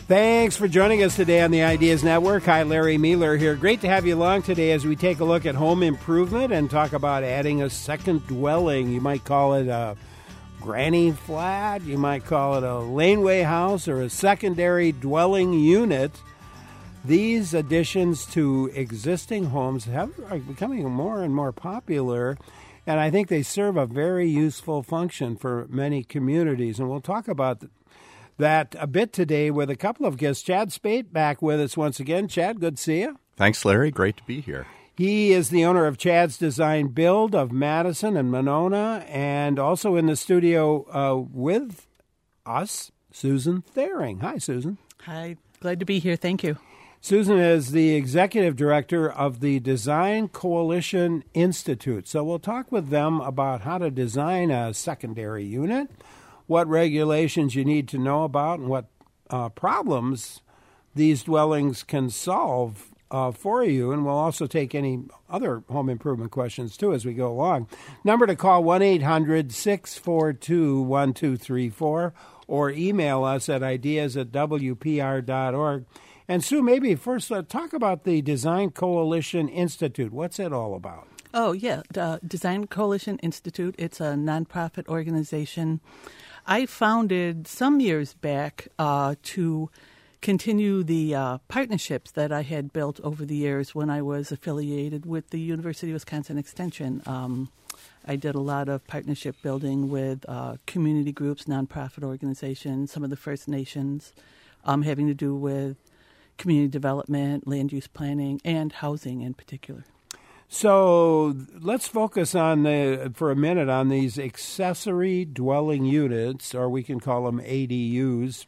Thanks for joining us today on the Ideas Network. Hi, Larry Mueller here. Great to have you along today as we take a look at home improvement and talk about adding a second dwelling. You might call it a granny flat, you might call it a laneway house, or a secondary dwelling unit. These additions to existing homes are becoming more and more popular, and I think they serve a very useful function for many communities. And we'll talk about that a bit today with a couple of guests. Chad Spate back with us once again. Chad, good to see you. Thanks, Larry. Great to be here. He is the owner of Chad's Design Build of Madison and Monona, and also in the studio with us, Susan Thering. Hi, Susan. Hi. Glad to be here. Thank you. Susan is the executive director of the Design Coalition Institute. So we'll talk with them about how to design a secondary unit, what regulations you need to know about, and what problems these dwellings can solve for you. And we'll also take any other home improvement questions, too, as we go along. Number to call, 1-800-642-1234, or email us at ideas@wpr.org. And Sue, maybe first talk about the Design Coalition Institute. What's it all about? Oh, yeah. The Design Coalition Institute, it's a nonprofit organization I founded some years back to continue the partnerships that I had built over the years when I was affiliated with the University of Wisconsin Extension. I did a lot of partnership building with community groups, nonprofit organizations, some of the First Nations, having to do with community development, land use planning, and housing in particular. So let's focus on for a minute on these accessory dwelling units, or we can call them ADUs.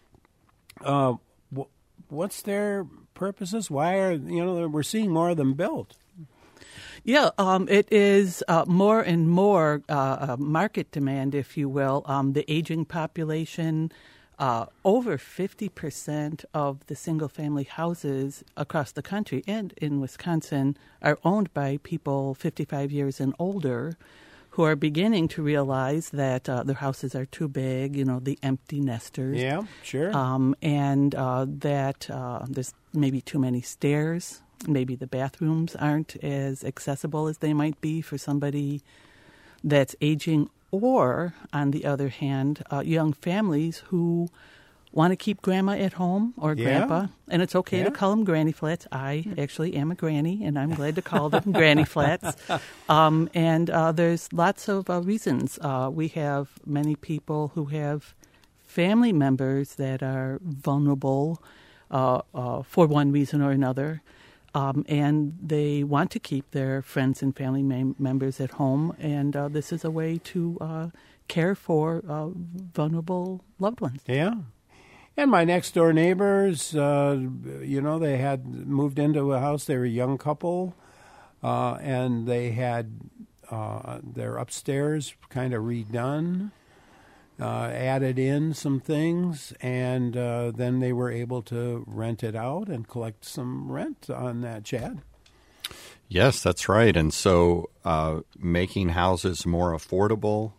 What's their purposes? Why are we're seeing more of them built? Yeah, it is more and more market demand, if you will. The aging population. Over 50% of the single-family houses across the country and in Wisconsin are owned by people 55 years and older who are beginning to realize that their houses are too big, the empty nesters. Yeah, sure. And that there's maybe too many stairs. Maybe the bathrooms aren't as accessible as they might be for somebody that's aging. Or, on the other hand, young families who want to keep grandma at home or grandpa. And it's okay to call them granny flats. I actually am a granny, and I'm glad to call them granny flats. And there's lots of reasons. We have many people who have family members that are vulnerable for one reason or another. And they want to keep their friends and family members at home, and this is a way to care for vulnerable loved ones. Yeah. And my next-door neighbors, they had moved into a house. They were a young couple, and they had their upstairs kind of redone, added in some things, and then they were able to rent it out and collect some rent on that, Chad. Yes, that's right. And so making houses more affordable,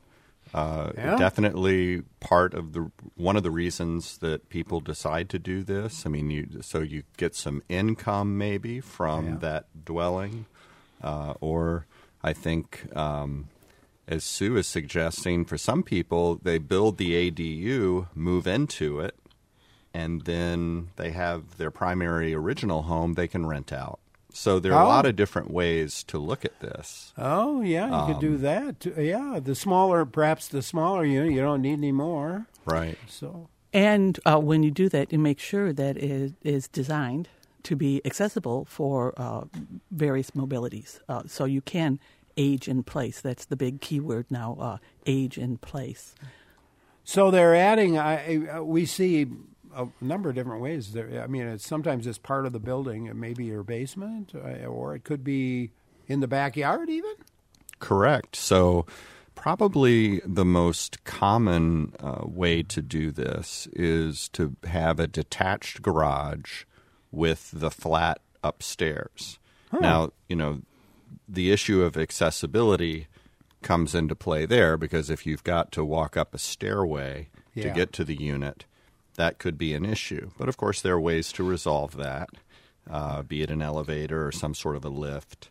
definitely part of one of the reasons that people decide to do this. I mean, you get some income maybe from that dwelling, or I think as Sue is suggesting, for some people, they build the ADU, move into it, and then they have their primary original home they can rent out. So there are a lot of different ways to look at this. Oh, yeah, you could do that. Yeah, perhaps the smaller unit, you don't need any more. Right. So, and when you do that, you make sure that it is designed to be accessible for various mobilities. So you can age in place. That's the big keyword now, age in place. So they're adding, we see a number of different ways. Sometimes it's part of the building. It may be your basement, or it could be in the backyard even? Correct. So probably the most common way to do this is to have a detached garage with the flat upstairs. Huh. Now, the issue of accessibility comes into play there, because if you've got to walk up a stairway to get to the unit, that could be an issue. But, of course, there are ways to resolve that, be it an elevator or some sort of a lift.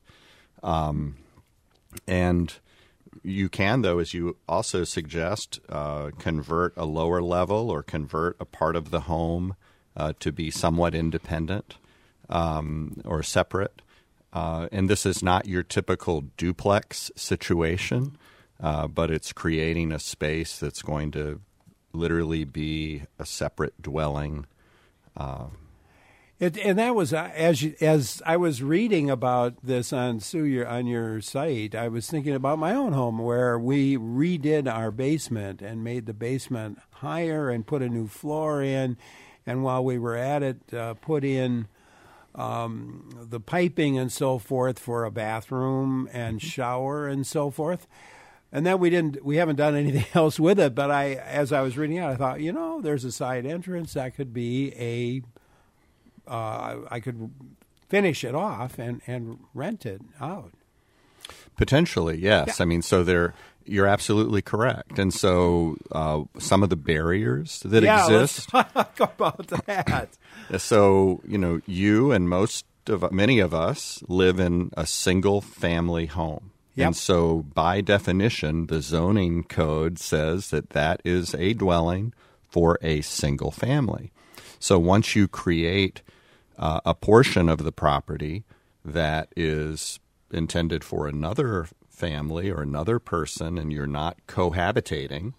And you can, though, as you also suggest, convert a lower level or convert a part of the home to be somewhat independent or separate. And this is not your typical duplex situation, but it's creating a space that's going to literally be a separate dwelling. And that was as I was reading about this on Sue, on your site, I was thinking about my own home where we redid our basement and made the basement higher and put a new floor in, and while we were at it, put in the piping and so forth for a bathroom and shower and so forth. And then we haven't done anything else with it. But as I was reading it, I thought, there's a side entrance that could be I could finish it off and rent it out. Potentially, yes. Yeah. I mean, you're absolutely correct. And so some of the barriers that exist. Let's talk about that. So, you and many of us live in a single family home. Yep. And so by definition, the zoning code says that is a dwelling for a single family. So once you create a portion of the property that is intended for another family or another person and you're not cohabitating,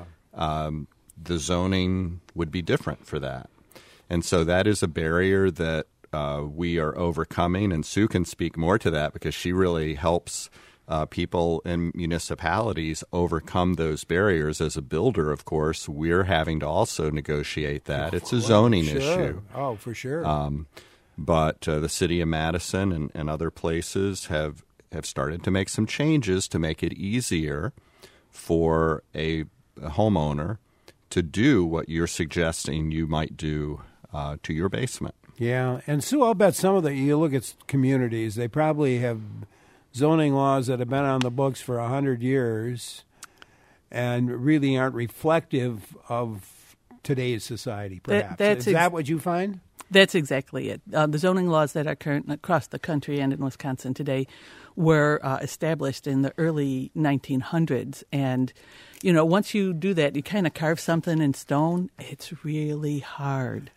the zoning would be different for that. And so that is a barrier that we are overcoming, and Sue can speak more to that because she really helps people in municipalities overcome those barriers. As a builder, of course, we're having to also negotiate that. It's a zoning issue. Oh, for sure. But the city of Madison and other places have started to make some changes to make it easier for a homeowner to do what you're suggesting you might do to your basement. Yeah, and Sue, I'll bet you look at communities, they probably have zoning laws that have been on the books for 100 years and really aren't reflective of today's society, perhaps. Is that what you find? That's exactly it. The zoning laws that are current across the country and in Wisconsin today were established in the early 1900s. And, once you do that, you kind of carve something in stone. It's really hard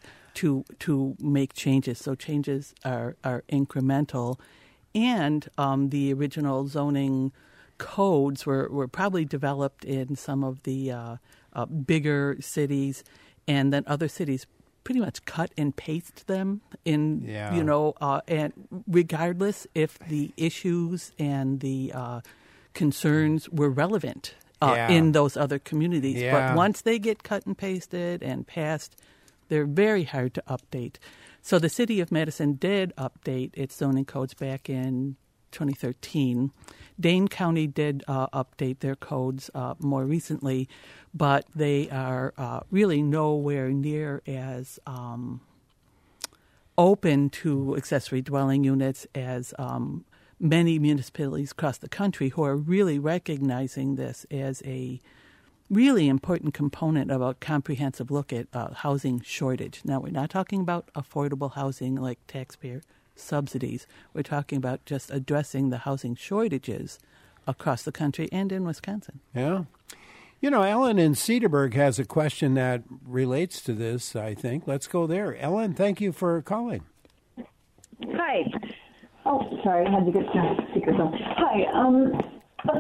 to make changes. So changes are incremental. And the original zoning codes were probably developed in some of the bigger cities, and then other cities pretty much cut and paste them in, and regardless if the issues and the concerns were relevant in those other communities. Yeah. But once they get cut and pasted and passed, they're very hard to update. So the city of Madison did update its zoning codes back in 2013. Dane County did update their codes more recently, but they are really nowhere near as open to accessory dwelling units as many municipalities across the country who are really recognizing this as a really important component of a comprehensive look at housing shortage. Now, we're not talking about affordable housing like taxpayer subsidies. We're talking about just addressing the housing shortages across the country and in Wisconsin. Yeah. Ellen in Cedarburg has a question that relates to this, I think. Let's go there. Ellen, thank you for calling. Hi. Oh, sorry, I had to get the speakerphone. Hi.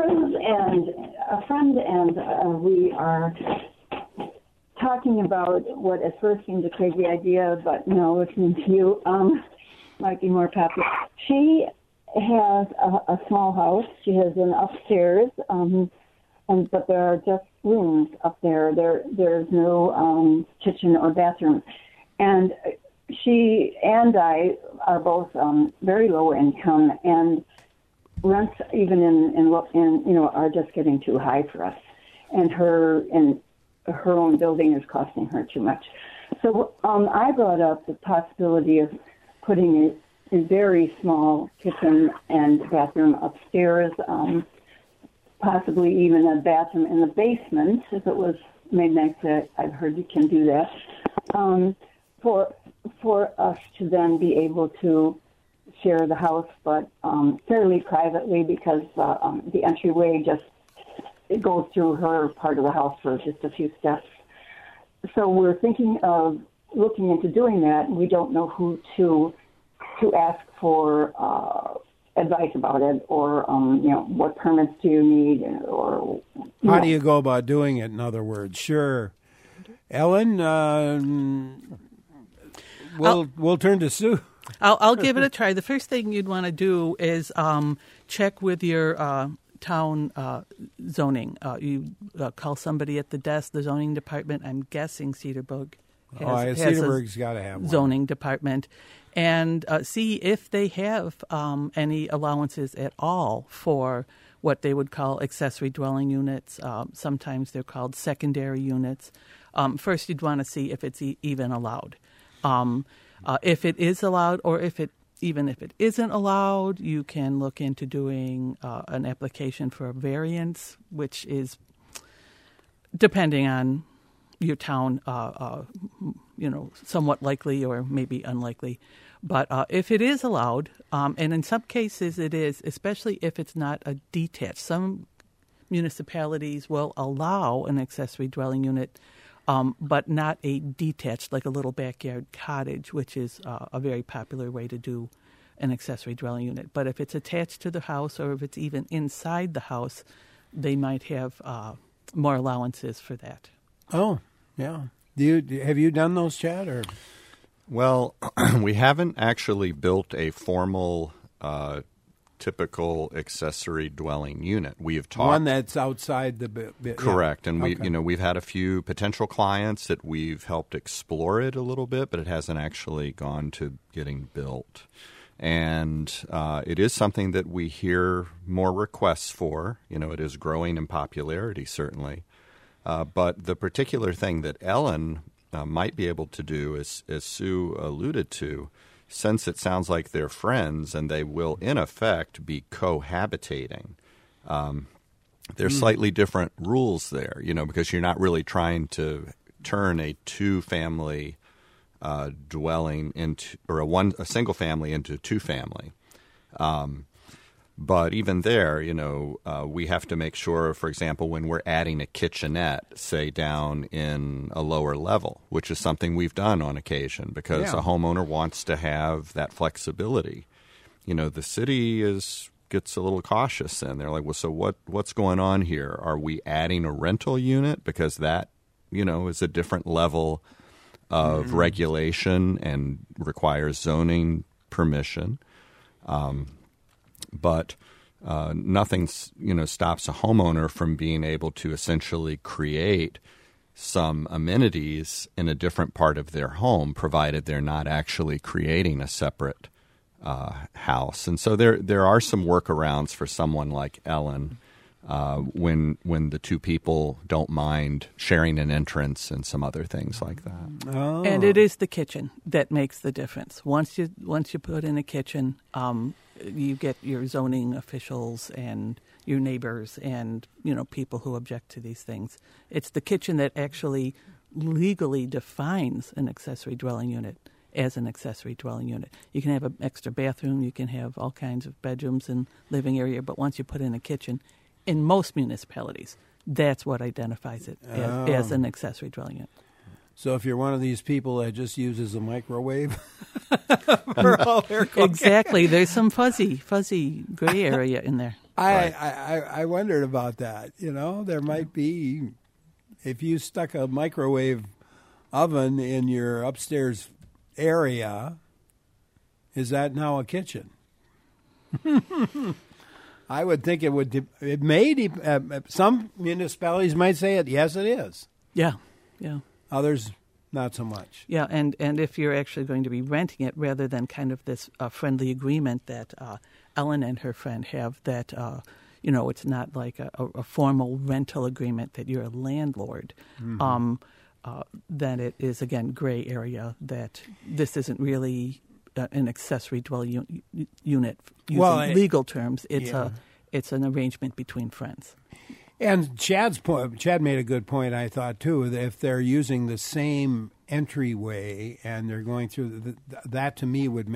A friend and we are talking about what at first seemed a crazy idea, but now listening to you might be more popular. She has a small house. She has an upstairs, but there are just rooms up there. There's no kitchen or bathroom, and she and I are both very low income, and rents even in are just getting too high for us, and her own building is costing her too much. So I brought up the possibility of putting a very small kitchen and bathroom upstairs, possibly even a bathroom in the basement if it was made nice. I've heard you can do that. For us to then be able to share the house, but fairly privately, because the entryway it goes through her part of the house for just a few steps. So we're thinking of looking into doing that. We don't know who to ask for advice about it, or what permits do you need, or how do you go about doing it? In other words, sure, Ellen. We'll turn to Sue. I'll give it a try. The first thing you'd want to do is check with your town zoning. You call somebody at the desk, the zoning department. I'm guessing Cedarburg has Cedarburg's got to have one. Zoning department, and see if they have any allowances at all for what they would call accessory dwelling units. Sometimes they're called secondary units. First, you'd want to see if it's even allowed. If it is allowed, or even if it isn't allowed, you can look into doing an application for a variance, which is, depending on your town, somewhat likely or maybe unlikely. But if it is allowed, and in some cases it is, especially if it's not a detached, some municipalities will allow an accessory dwelling unit, but not a detached, like a little backyard cottage, which is a very popular way to do an accessory dwelling unit. But if it's attached to the house, or if it's even inside the house, they might have more allowances for that. Oh, yeah. Have you done those, Chad? Or? Well, we haven't actually built a formal typical accessory dwelling unit. We have talked one that's outside the correct, yeah. And okay. we've had a few potential clients that we've helped explore it a little bit, but it hasn't actually gone to getting built. And it is something that we hear more requests for. It is growing in popularity, certainly. But the particular thing that Ellen might be able to do, as Sue alluded to, since it sounds like they're friends and they will, in effect, be cohabitating, there's slightly different rules there, because you're not really trying to turn a two-family dwelling into, or a single family into two-family. But even there, we have to make sure, for example, when we're adding a kitchenette, say down in a lower level, which is something we've done on occasion because a homeowner wants to have that flexibility. The city gets a little cautious, and they're like, well, so what's going on here? Are we adding a rental unit? Because that, is a different level of regulation and requires zoning permission. But nothing, stops a homeowner from being able to essentially create some amenities in a different part of their home, provided they're not actually creating a separate house. And so there are some workarounds for someone like Ellen when the two people don't mind sharing an entrance and some other things like that. Oh. And it is the kitchen that makes the difference. Once you put in a kitchen, you get your zoning officials and your neighbors and people who object to these things. It's the kitchen that actually legally defines an accessory dwelling unit as an accessory dwelling unit. You can have an extra bathroom, you can have all kinds of bedrooms and living area, but once you put in a kitchen, in most municipalities, that's what identifies it as an accessory dwelling unit. So if you're one of these people that just uses a microwave for all their cooking. Exactly. There's some fuzzy gray area in there. I wondered about that. There might be, if you stuck a microwave oven in your upstairs area, is that now a kitchen? I would think it would. It may. Some municipalities might say it. Yes, it is. Yeah. Others, not so much. Yeah, and if you're actually going to be renting it, rather than kind of this friendly agreement that Ellen and her friend have, that it's not like a formal rental agreement that you're a landlord. Mm-hmm. Then it is again gray area that this isn't really an accessory dwelling unit using legal terms. It's it's an arrangement between friends. And Chad made a good point, I thought, too, that if they're using the same entryway and they're going through, that to me would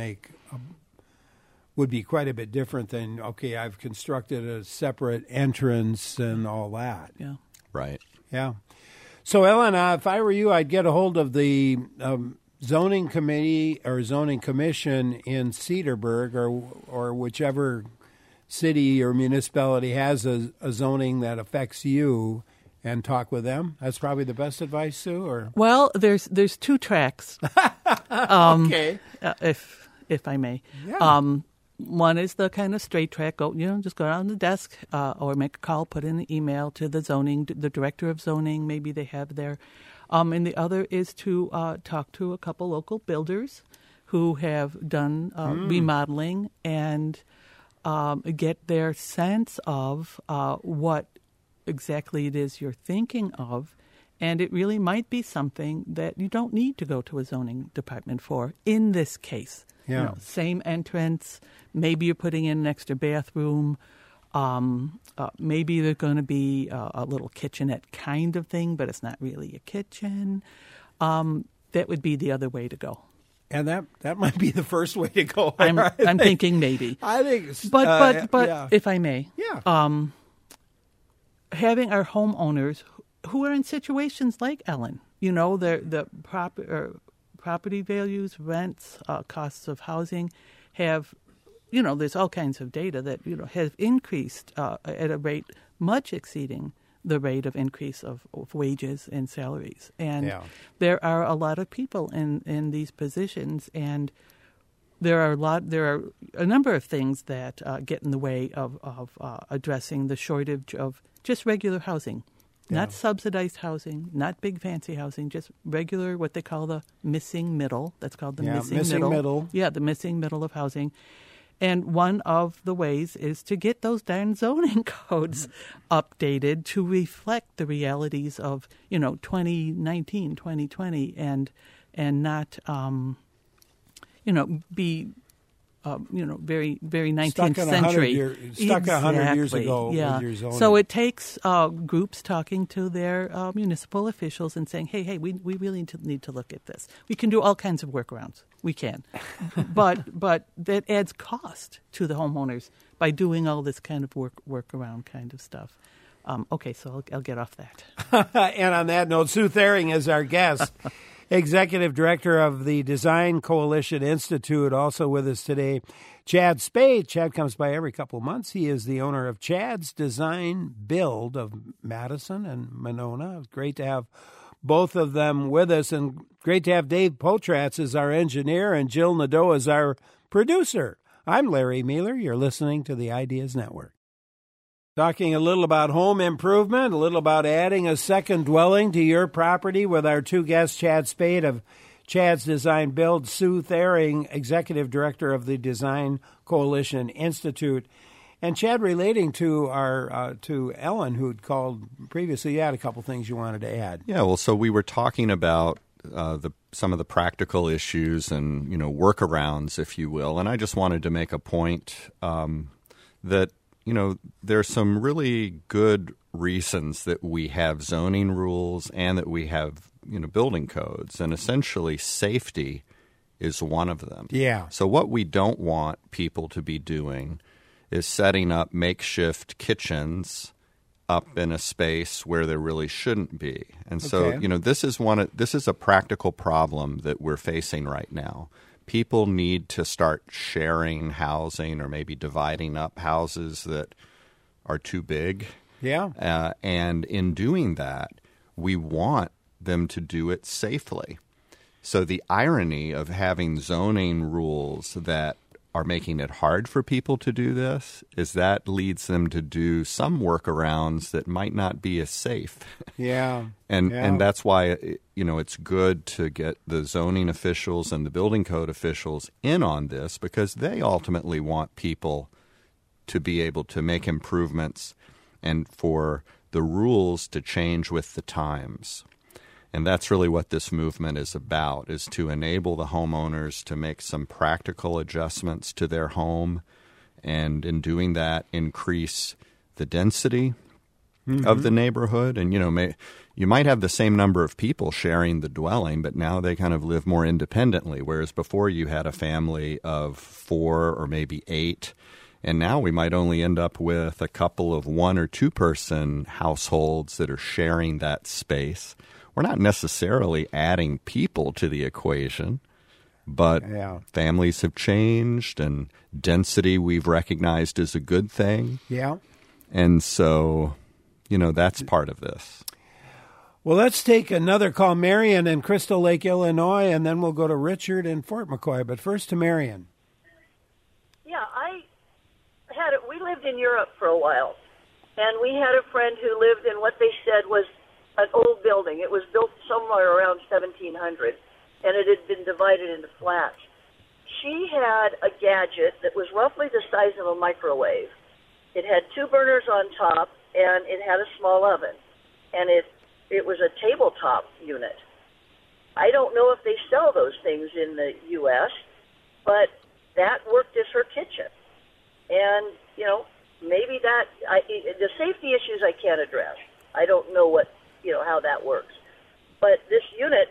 be quite a bit different than, okay, I've constructed a separate entrance and all that. Yeah. Right. Yeah. So, Ellen, if I were you, I'd get a hold of the zoning committee or zoning commission in Cedarburg or whichever city or municipality has a zoning that affects you and talk with them. That's probably the best advice, Sue? Or Well, there's two tracks. Okay. If I may. Yeah. One is the kind of straight track. Just go down to the desk or make a call, put in an email to the director of zoning. Maybe they have there. And the other is to talk to a couple local builders who have done remodeling and get their sense of what exactly it is you're thinking of. And it really might be something that you don't need to go to a zoning department for in this case. Yeah. Same entrance. Maybe you're putting in an extra bathroom. Maybe there's going to be a little kitchenette kind of thing, but it's not really a kitchen. That would be the other way to go. And that might be the first way to go. I'm thinking maybe. I think. But yeah. if I may, Yeah. Having our homeowners who are in situations like Ellen, the property values, rents, costs of housing have, there's all kinds of data that, have increased at a rate much exceeding the rate of increase of wages and salaries. And there are a lot of people in these positions, and there are a number of things that get in the way of addressing the shortage of just regular housing. Not subsidized housing, not big fancy housing, just regular, what they call the missing middle. That's called the missing middle. Yeah, the missing middle of housing. And one of the ways is to get those darn zoning codes updated to reflect the realities of, 2019, 2020, and not, be, very, very 19th century. Stuck 100 years ago with your zoning. So it takes groups talking to their municipal officials and saying, hey, we really need to look at this. We can do all kinds of workarounds. We can. but that adds cost to the homeowners by doing all this kind of workaround kind of stuff. Okay, so I'll get off that. And on that note, Sue Thering is our guest. Executive Director of the Design Coalition Institute, also with us today, Chad Spade. Chad comes by every couple of months. He is the owner of Chad's Design Build of Madison and Monona. It's great to have both of them with us, and great to have Dave Potratz as our engineer and Jill Nadeau as our producer. I'm Larry Mueller. You're listening to the Ideas Network. Talking a little about home improvement, a little about adding a second dwelling to your property with our two guests, Chad Spade of Chad's Design Build, Sue Thering, Executive Director of the Design Coalition Institute. And Chad, relating to our to Ellen, who'd called previously, you had a couple things you wanted to add. Yeah, well, so we were talking about some of the practical issues and, workarounds, if you will. And I just wanted to make a point that there's some really good reasons that we have zoning rules and that we have, building codes. And essentially safety is one of them. Yeah. So what we don't want people to be doing is setting up makeshift kitchens up in a space where there really shouldn't be. And so, this is a practical problem that we're facing right now. People need to start sharing housing or maybe dividing up houses that are too big. Yeah. And in doing that, we want them to do it safely. So the irony of having zoning rules that are making it hard for people to do this is that leads them to do some workarounds that might not be as safe. Yeah. And that's why, it's good to get the zoning officials and the building code officials in on this, because they ultimately want people to be able to make improvements and for the rules to change with the times. And that's really what this movement is about, is to enable the homeowners to make some practical adjustments to their home and in doing that, increase the density of the neighborhood. And, you might have the same number of people sharing the dwelling, but now they kind of live more independently, whereas before you had a family of 4 or maybe 8, and now we might only end up with a couple of 1 or 2 person households that are sharing that space. We're not necessarily adding people to the equation, but families have changed, and density we've recognized as a good thing. Yeah. And so, that's part of this. Well, let's take another call. Marion in Crystal Lake, Illinois, and then we'll go to Richard in Fort McCoy. But first to Marion. Yeah, we lived in Europe for a while, and we had a friend who lived in what they said was an old building. It was built somewhere around 1700, and it had been divided into flats. She had a gadget that was roughly the size of a microwave. It had 2 burners on top, and it had a small oven, and it was a tabletop unit. I don't know if they sell those things in the U.S., but that worked as her kitchen. And, maybe the safety issues I can't address. I don't know how that works. But this unit,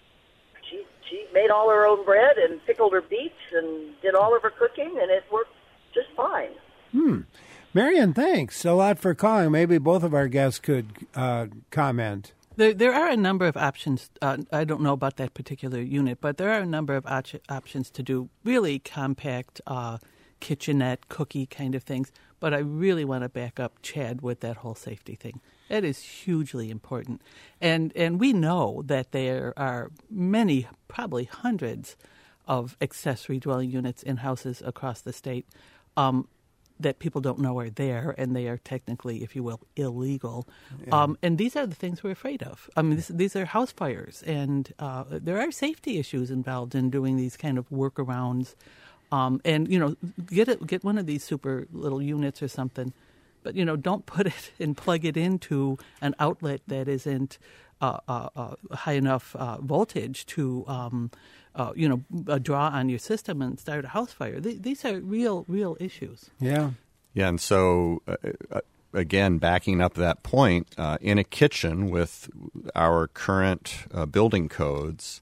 she made all her own bread and pickled her beets and did all of her cooking, and it worked just fine. Marion, thanks a lot for calling. Maybe both of our guests could comment. There are a number of options. I don't know about that particular unit, but there are a number of options to do really compact kitchenette, cookie kind of things. But I really want to back up Chad with that whole safety thing. That is hugely important. And we know that there are many, probably hundreds of accessory dwelling units in houses across the state that people don't know are there, and they are technically, if you will, illegal. Yeah. And these are the things we're afraid of. I mean, these are house fires, and there are safety issues involved in doing these kind of workarounds. And, get one of these super little units or something, but, don't put it and plug it into an outlet that isn't high enough voltage to, draw on your system and start a house fire. These are real issues. Yeah. Yeah, and so, again, backing up that point, in a kitchen with our current building codes,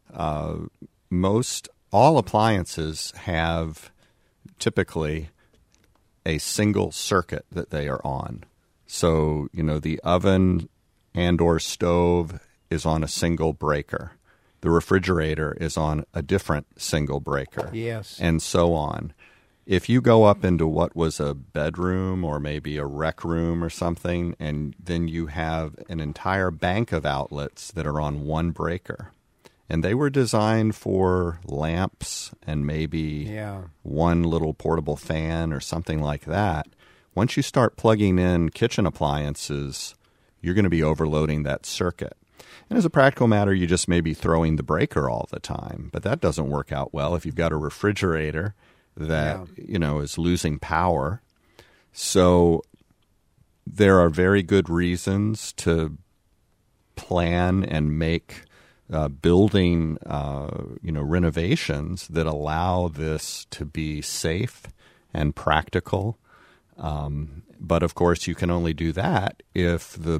all appliances have typically a single circuit that they are on. So, the oven and or stove is on a single breaker. The refrigerator is on a different single breaker. Yes. And so on. If you go up into what was a bedroom or maybe a rec room or something, and then you have an entire bank of outlets that are on one breaker, and they were designed for lamps and maybe one little portable fan or something like that. Once you start plugging in kitchen appliances, you're going to be overloading that circuit. And as a practical matter, you just may be throwing the breaker all the time. But that doesn't work out well if you've got a refrigerator that, is losing power. So there are very good reasons to plan and make building, renovations that allow this to be safe and practical. But of course, you can only do that if the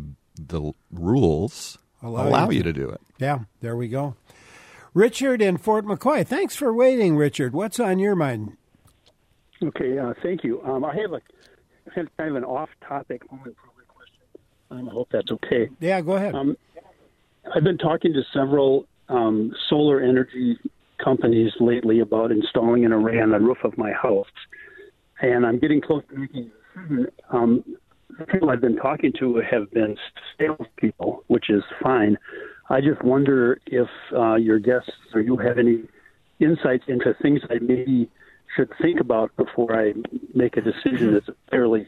rules allow you to do it. Yeah, there we go. Richard in Fort McCoy. Thanks for waiting, Richard. What's on your mind? Okay, thank you. I have kind of an off-topic home improvement question. I hope that's okay. Yeah, go ahead. I've been talking to several solar energy companies lately about installing an array on the roof of my house, and I'm getting close to making a decision. The people I've been talking to have been salespeople, which is fine. I just wonder if your guests or you have any insights into things I maybe should think about before I make a decision that's a fairly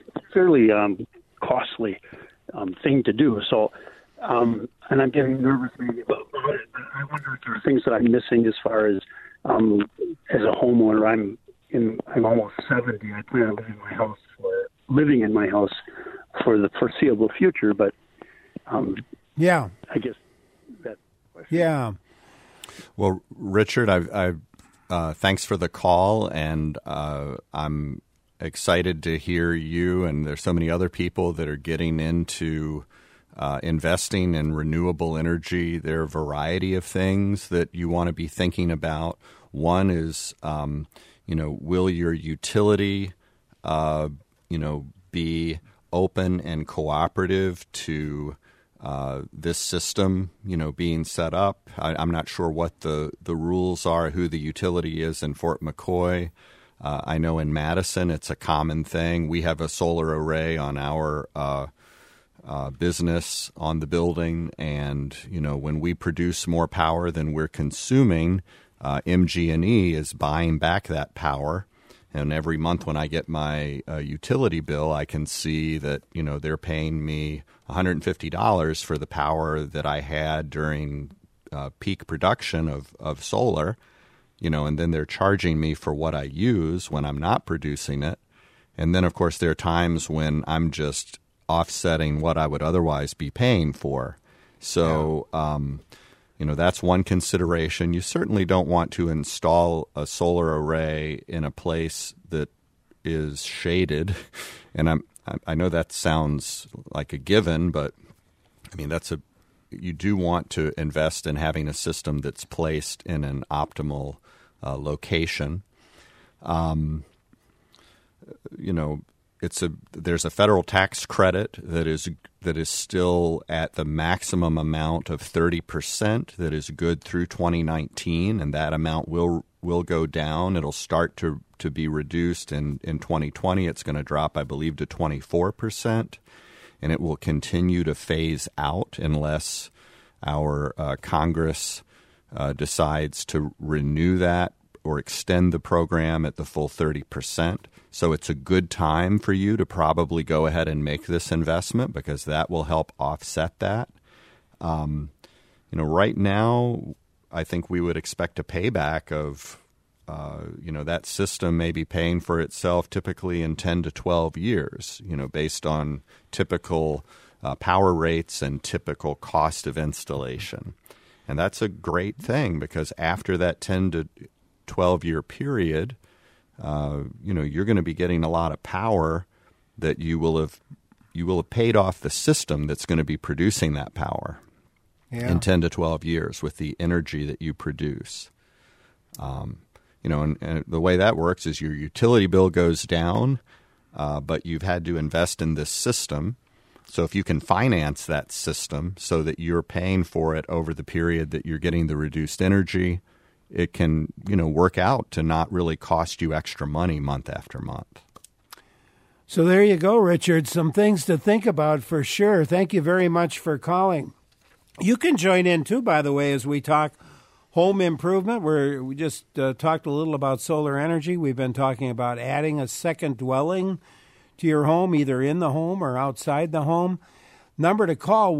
costly thing to do. So, and I'm getting nervous maybe about it. I wonder if there are things that I'm missing as far as a homeowner. I'm almost 70. I plan on living in my house for the foreseeable future. But I guess that. Yeah. Well, Richard, I've thanks for the call, and I'm excited to hear you, and there's so many other people that are getting into investing in renewable energy. There are a variety of things that you want to be thinking about. One is, will your utility, be open and cooperative to this system, being set up? I'm not sure what the rules are, who the utility is in Fort McCoy. I know in Madison it's a common thing. We have a solar array on our business on the building, and when we produce more power than we're consuming, MG&E is buying back that power. And every month when I get my utility bill, I can see that they're paying me $150 for the power that I had during peak production of solar, and then they're charging me for what I use when I'm not producing it. And then, of course, there are times when I'm just offsetting what I would otherwise be paying for. So, that's one consideration. You certainly don't want to install a solar array in a place that is shaded. And I know that sounds like a given, but I mean, you do want to invest in having a system that's placed in an optimal location. There's a federal tax credit that is still at the maximum amount of 30% that is good through 2019, and that amount will go down. It'll start to be reduced in 2020. It's going to drop, I believe, to 24%, and it will continue to phase out unless our Congress decides to renew that or extend the program at the full 30%. So it's a good time for you to probably go ahead and make this investment because that will help offset that. Right now, I think we would expect a payback of, that system may be paying for itself typically in 10 to 12 years, based on typical power rates and typical cost of installation. And that's a great thing because after that 10 to 12-year period, you're going to be getting a lot of power that you will have paid off the system that's going to be producing that power in 10 to 12 years with the energy that you produce. And the way that works is your utility bill goes down, but you've had to invest in this system. So if you can finance that system so that you're paying for it over the period that you're getting the reduced energy, it can, work out to not really cost you extra money month after month. So there you go, Richard. Some things to think about for sure. Thank you very much for calling. You can join in, too, by the way, as we talk home improvement. We just talked a little about solar energy. We've been talking about adding a second dwelling to your home, either in the home or outside the home. Number to call,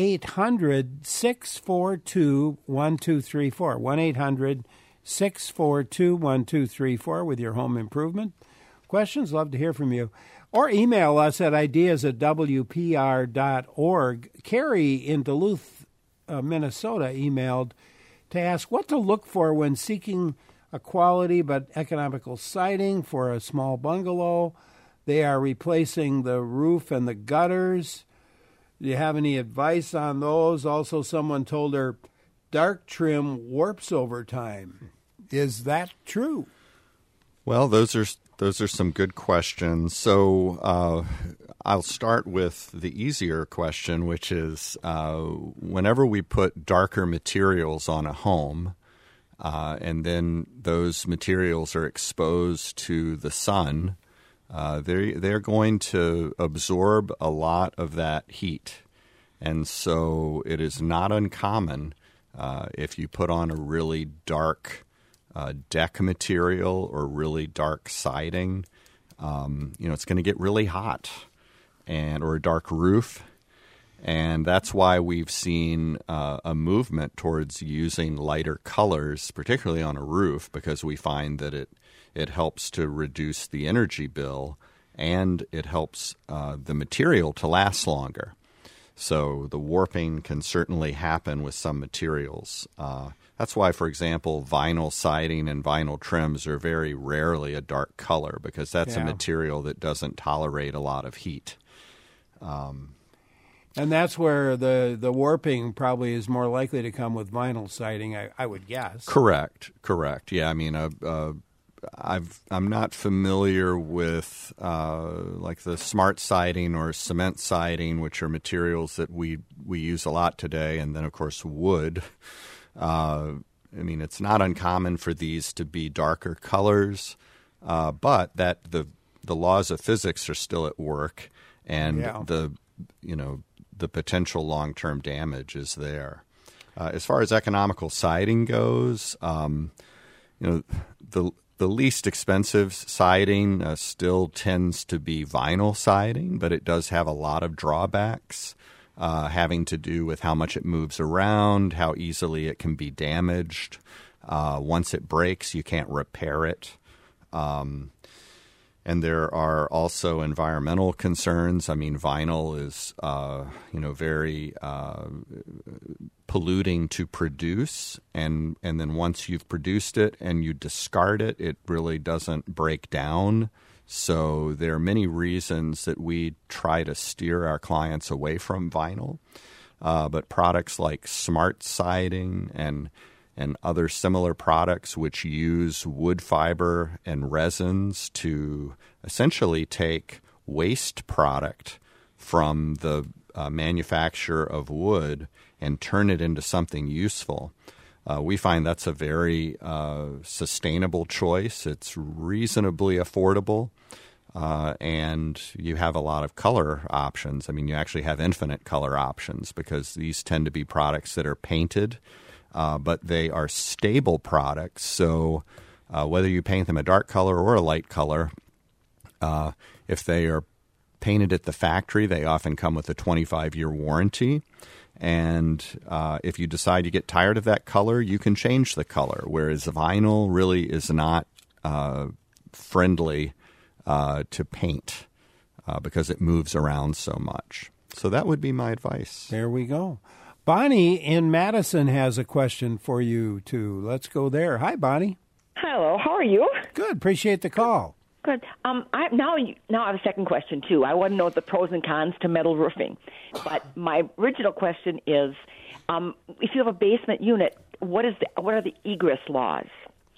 1-800-642-1234, 1-800-642-1234 with your home improvement questions. Love to hear from you. Or email us at ideas@wpr.org. Carrie in Duluth, Minnesota, emailed to ask what to look for when seeking a quality but economical siding for a small bungalow. They are replacing the roof and the gutters. Do you have any advice on those? Also, someone told her dark trim warps over time. Is that true? Well, those are some good questions. So I'll start with the easier question, which is whenever we put darker materials on a home, and then those materials are exposed to the sun, they're going to absorb a lot of that heat. And so it is not uncommon if you put on a really dark deck material or really dark siding, it's going to get really hot, or a dark roof. And that's why we've seen a movement towards using lighter colors, particularly on a roof, because we find that it helps to reduce the energy bill and it helps the material to last longer. So the warping can certainly happen with some materials. That's why, for example, vinyl siding and vinyl trims are very rarely a dark color, because that's a material that doesn't tolerate a lot of heat. And that's where the warping probably is more likely to come with vinyl siding, I would guess. Correct. Yeah, I mean, I'm not familiar with like the smart siding or cement siding, which are materials that we use a lot today, and then of course wood. I mean, it's not uncommon for these to be darker colors, but that the laws of physics are still at work, and the potential long-term damage is there. As far as economical siding goes, the least expensive siding still tends to be vinyl siding, but it does have a lot of drawbacks having to do with how much it moves around, how easily it can be damaged. Once it breaks, you can't repair it. And there are also environmental concerns. I mean, vinyl is, very polluting to produce, and then once you've produced it and you discard it, it really doesn't break down. So there are many reasons that we try to steer our clients away from vinyl. But products like smart siding and other similar products which use wood fiber and resins to essentially take waste product from the manufacture of wood and turn it into something useful. We find that's a very sustainable choice. It's reasonably affordable, and you have a lot of color options. I mean, you actually have infinite color options because these tend to be products that are painted, but they are stable products. So whether you paint them a dark color or a light color, if they are painted at the factory, they often come with a 25-year warranty. And if you decide you get tired of that color, you can change the color, whereas vinyl really is not friendly to paint because it moves around so much. So that would be my advice. There we go. Bonnie in Madison has a question for you, too. Let's go there. Hi, Bonnie. Hello. How are you? Good. Appreciate the call. Good. I have a second question, too. I want to know the pros and cons to metal roofing. But my original question is, if you have a basement unit, what are the egress laws?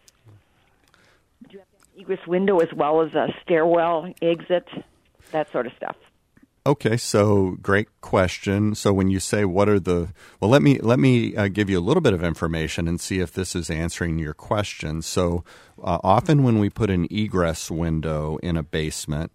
Do you have an egress window as well as a stairwell exit, that sort of stuff? Okay, so great question. So when you say what are the – well, let me give you a little bit of information and see if this is answering your question. So often when we put an egress window in a basement,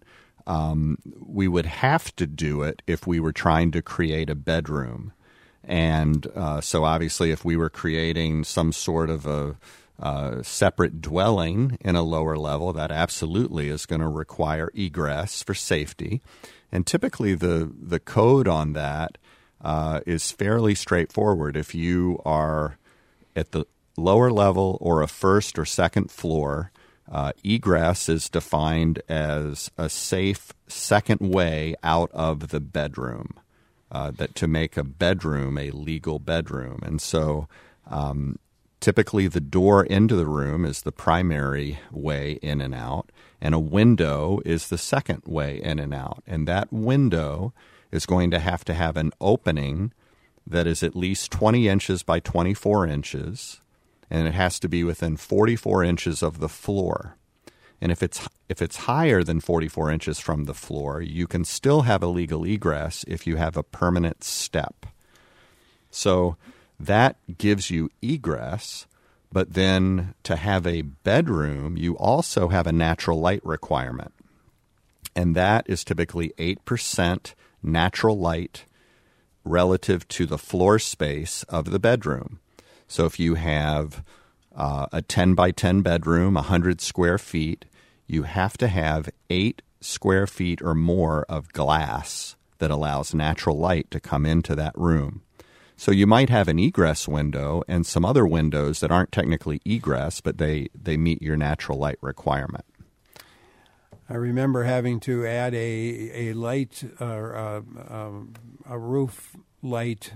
we would have to do it if we were trying to create a bedroom. And so obviously if we were creating some sort of a separate dwelling in a lower level, that absolutely is going to require egress for safety. And typically the code on that is fairly straightforward. If you are at the lower level or a first or second floor, egress is defined as a safe second way out of the bedroom, that to make a bedroom a legal bedroom. And so typically the door into the room is the primary way in and out, and a window is the second way in and out. And that window is going to have an opening that is at least 20 inches by 24 inches, and it has to be within 44 inches of the floor. And if it's higher than 44 inches from the floor, you can still have a legal egress if you have a permanent step. So that gives you egress. But then to have a bedroom, you also have a natural light requirement. And that is typically 8% natural light relative to the floor space of the bedroom. So if you have a 10 by 10 bedroom, 100 square feet, you have to have 8 square feet or more of glass that allows natural light to come into that room. So you might have an egress window and some other windows that aren't technically egress, but they meet your natural light requirement. I remember having to add a light, a roof light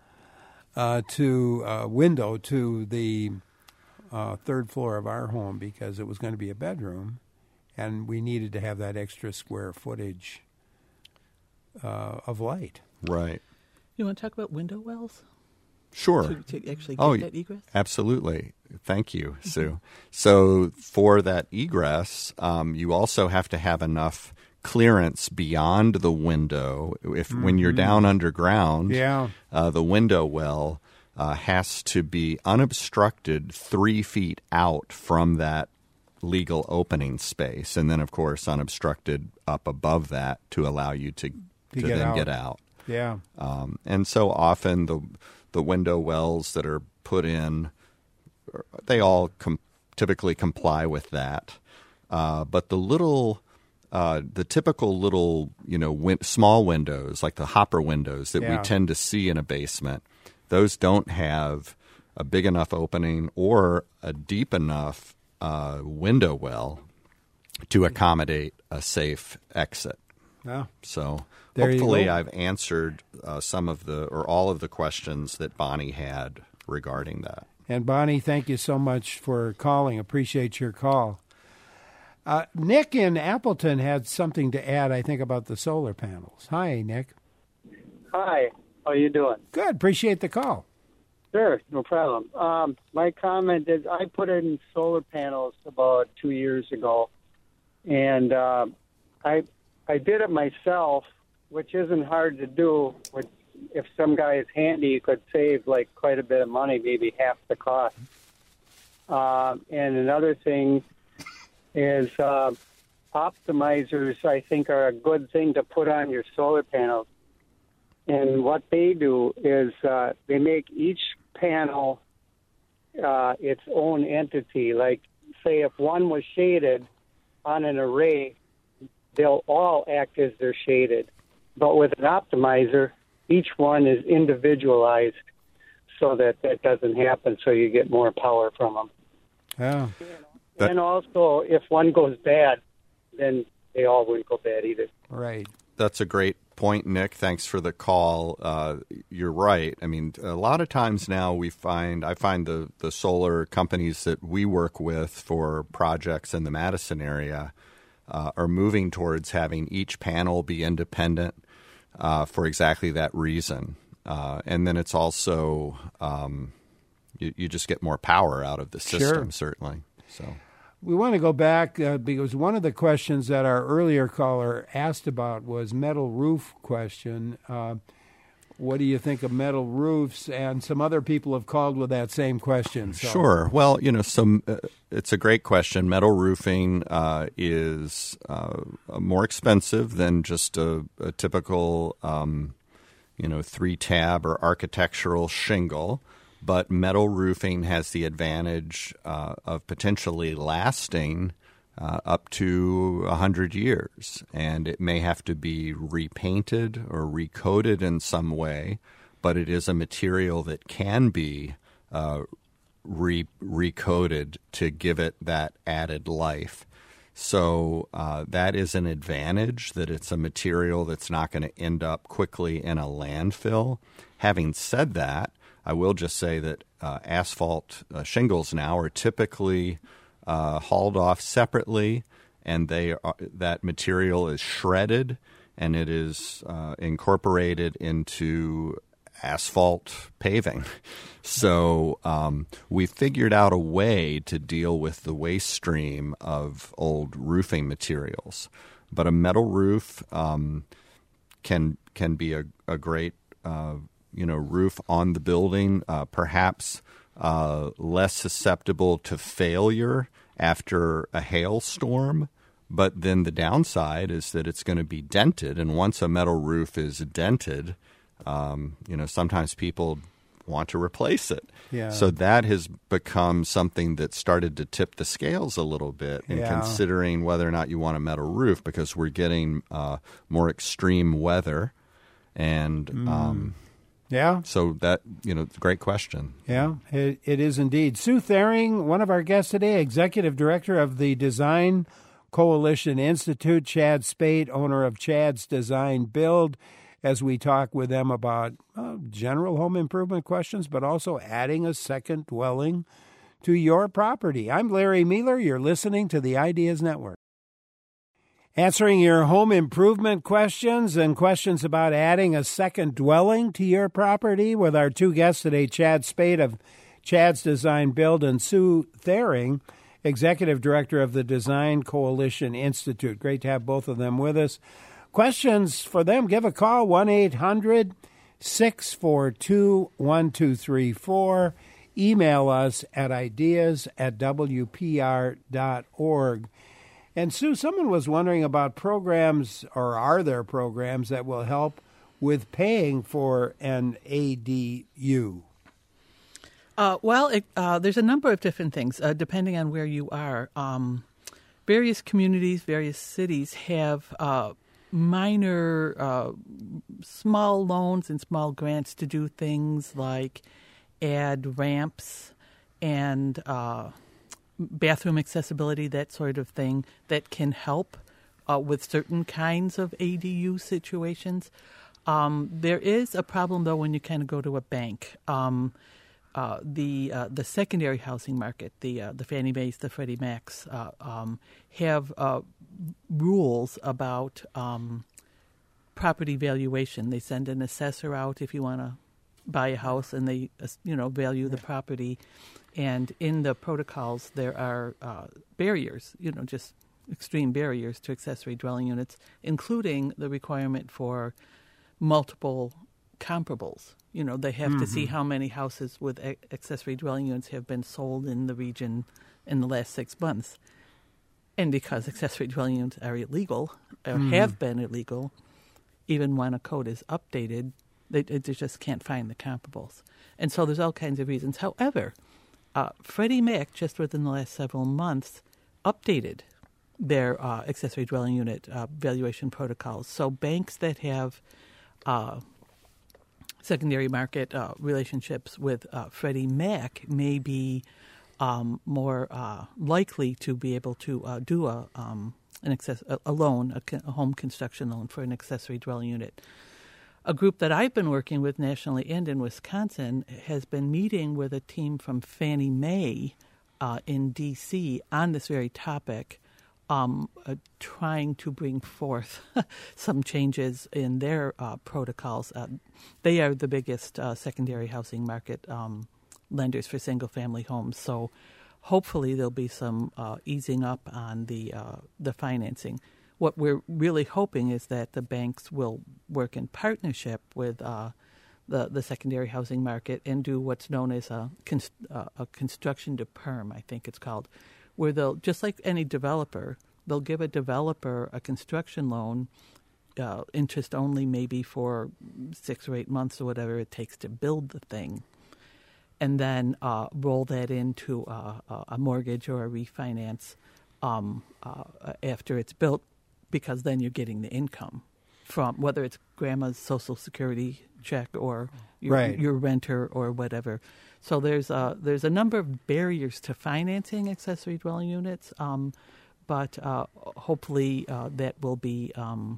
to a window to the third floor of our home because it was going to be a bedroom, and we needed to have that extra square footage of light. Right. You want to talk about window wells? Sure. To actually get that egress? Absolutely. Thank you, Sue. So for that egress, you also have to have enough clearance beyond the window. When you're down underground, the window well has to be unobstructed 3 feet out from that legal opening space, and then, of course, unobstructed up above that to allow you to then get out. Yeah. And so often the window wells that are put in, they all typically comply with that. But the typical little, small windows, like the hopper windows that we tend to see in a basement, those don't have a big enough opening or a deep enough window well to accommodate a safe exit. Yeah. So there hopefully I've answered some of or all of the questions that Bonnie had regarding that. And Bonnie, thank you so much for calling. Appreciate your call. Nick in Appleton had something to add, I think, about the solar panels. Hi, Nick. Hi. How are you doing? Good. Appreciate the call. Sure. No problem. My comment is I put in solar panels about 2 years ago, and I did it myself, which isn't hard to do. If some guy is handy, you could save quite a bit of money, maybe half the cost. And another thing is optimizers, I think, are a good thing to put on your solar panels. And what they do is they make each panel its own entity. Like, say, if one was shaded on an array, they'll all act as they're shaded. But with an optimizer, each one is individualized so that doesn't happen, so you get more power from them. Yeah. And also, if one goes bad, then they all wouldn't go bad either. Right. That's a great point, Nick. Thanks for the call. You're right. I mean, a lot of times now I find the solar companies that we work with for projects in the Madison area are moving towards having each panel be independent for exactly that reason. And then it's also you just get more power out of the system, certainly. So we want to go back because one of the questions that our earlier caller asked about was metal roof question. What do you think of metal roofs? And some other people have called with that same question. So. Sure. Well, it's a great question. Metal roofing is more expensive than just a typical, 3-tab or architectural shingle. But metal roofing has the advantage of potentially lasting up to 100 years. And it may have to be repainted or recoated in some way, but it is a material that can be recoated to give it that added life. So that is an advantage, that it's a material that's not going to end up quickly in a landfill. Having said that, I will just say that asphalt shingles now are typically hauled off separately, and that material is shredded, and it is incorporated into asphalt paving. So we figured out a way to deal with the waste stream of old roofing materials. But a metal roof can be a great roof on the building, perhaps less susceptible to failure after a hailstorm. But then the downside is that it's going to be dented, and once a metal roof is dented, sometimes people want to replace it. Yeah. So that has become something that started to tip the scales a little bit in considering whether or not you want a metal roof, because we're getting more extreme weather. And so that, great question. Yeah, it is indeed. Sue Thering, one of our guests today, Executive Director of the Design Coalition Institute. Chad Spate, owner of Chad's Design Build, as we talk with them about general home improvement questions, but also adding a second dwelling to your property. I'm Larry Mueller. You're listening to the Ideas Network. Answering your home improvement questions and questions about adding a second dwelling to your property with our two guests today, Chad Spate of Chad's Design Build and Sue Thering, Executive Director of the Design Coalition Institute. Great to have both of them with us. Questions for them, give a call, 1-800-642-1234. Email us at ideas@wpr.org. And Sue, someone was wondering about programs, or are there programs that will help with paying for an ADU? There's a number of different things, depending on where you are. Various communities, various cities have minor small loans and small grants to do things like add ramps and bathroom accessibility, that sort of thing, that can help with certain kinds of ADU situations. There is a problem, though, when you kind of go to a bank. The secondary housing market, the Fannie Mae's, the Freddie Mac's, have rules about property valuation. They send an assessor out if you want to buy a house, and they value the property. And in the protocols, there are barriers, just extreme barriers to accessory dwelling units, including the requirement for multiple comparables. They have to see how many houses with accessory dwelling units have been sold in the region in the last 6 months. And because accessory dwelling units are illegal, or have been illegal, even when a code is updated, they just can't find the comparables. And so there's all kinds of reasons. However, Freddie Mac, just within the last several months, updated their accessory dwelling unit valuation protocols. So banks that have secondary market relationships with Freddie Mac may be more likely to be able to do a loan, a home construction loan for an accessory dwelling unit. A group that I've been working with nationally and in Wisconsin has been meeting with a team from Fannie Mae in D.C. on this very topic, trying to bring forth some changes in their protocols. They are the biggest secondary housing market lenders for single-family homes, so hopefully there'll be some easing up on the financing. What we're really hoping is that the banks will work in partnership with the secondary housing market and do what's known as a construction to perm, I think it's called, where they'll, just like any developer, they'll give a developer a construction loan, interest only maybe for 6 or 8 months or whatever it takes to build the thing, and then roll that into a mortgage or a refinance after it's built, because then you're getting the income from whether it's grandma's Social Security check or your renter or whatever. So there's a number of barriers to financing accessory dwelling units, but hopefully that will be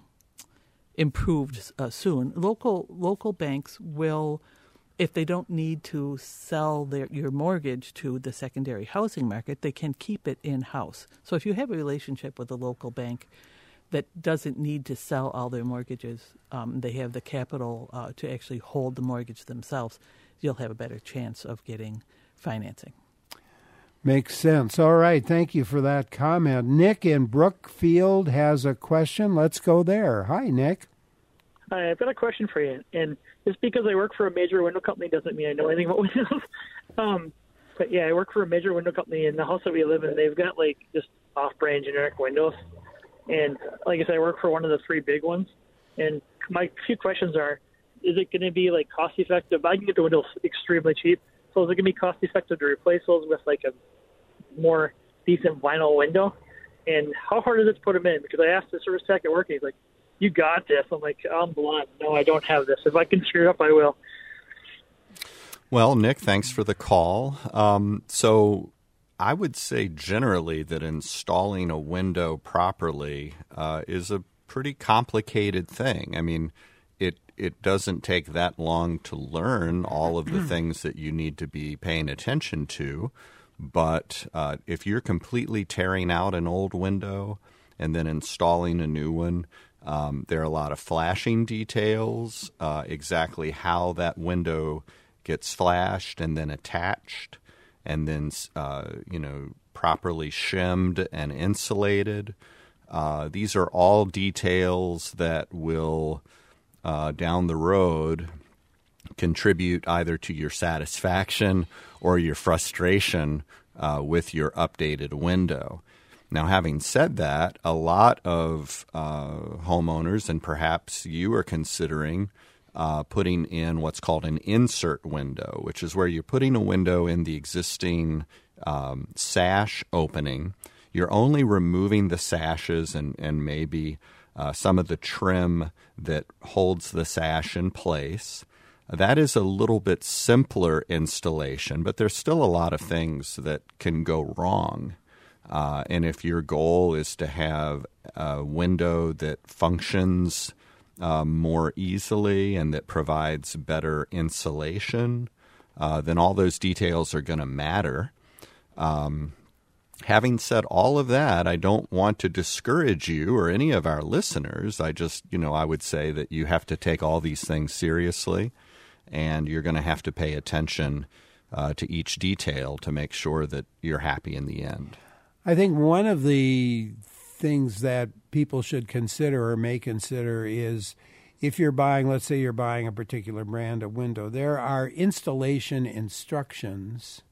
improved soon. Local banks will, if they don't need to sell your mortgage to the secondary housing market, they can keep it in-house. So if you have a relationship with a local bank that doesn't need to sell all their mortgages, they have the capital to actually hold the mortgage themselves, you'll have a better chance of getting financing. Makes sense. All right. Thank you for that comment. Nick in Brookfield has a question. Let's go there. Hi, Nick. Hi, I've got a question for you. And just because I work for a major window company doesn't mean I know anything about windows. But yeah, I work for a major window company, and the house that we live in, they've got just off-brand generic windows. And like I said, I work for one of the 3 big ones. And my few questions are, is it going to be cost effective? I can get the windows extremely cheap. So is it going to be cost effective to replace those with a more decent vinyl window? And how hard is it to put them in? Because I asked the service tech at work, and he's like, you got this. I'm like, I'm blind. No, I don't have this. If I can screw it up, I will. Well, Nick, thanks for the call. So I would say generally that installing a window properly is a pretty complicated thing. I mean, it doesn't take that long to learn all of the things that you need to be paying attention to. But if you're completely tearing out an old window and then installing a new one, there are a lot of flashing details, exactly how that window gets flashed and then attached and then, properly shimmed and insulated. These are all details that will, down the road, contribute either to your satisfaction or your frustration with your updated window. Now, having said that, a lot of homeowners, and perhaps you are considering putting in what's called an insert window, which is where you're putting a window in the existing sash opening. You're only removing the sashes and maybe some of the trim that holds the sash in place. That is a little bit simpler installation, but there's still a lot of things that can go wrong. And if your goal is to have a window that functions more easily and that provides better insulation, then all those details are going to matter. Having said all of that, I don't want to discourage you or any of our listeners. I would say that you have to take all these things seriously, and you're going to have to pay attention to each detail to make sure that you're happy in the end. I think one of the things that people should consider or may consider is if you're buying, let's say you're buying a particular brand of window, there are installation instructions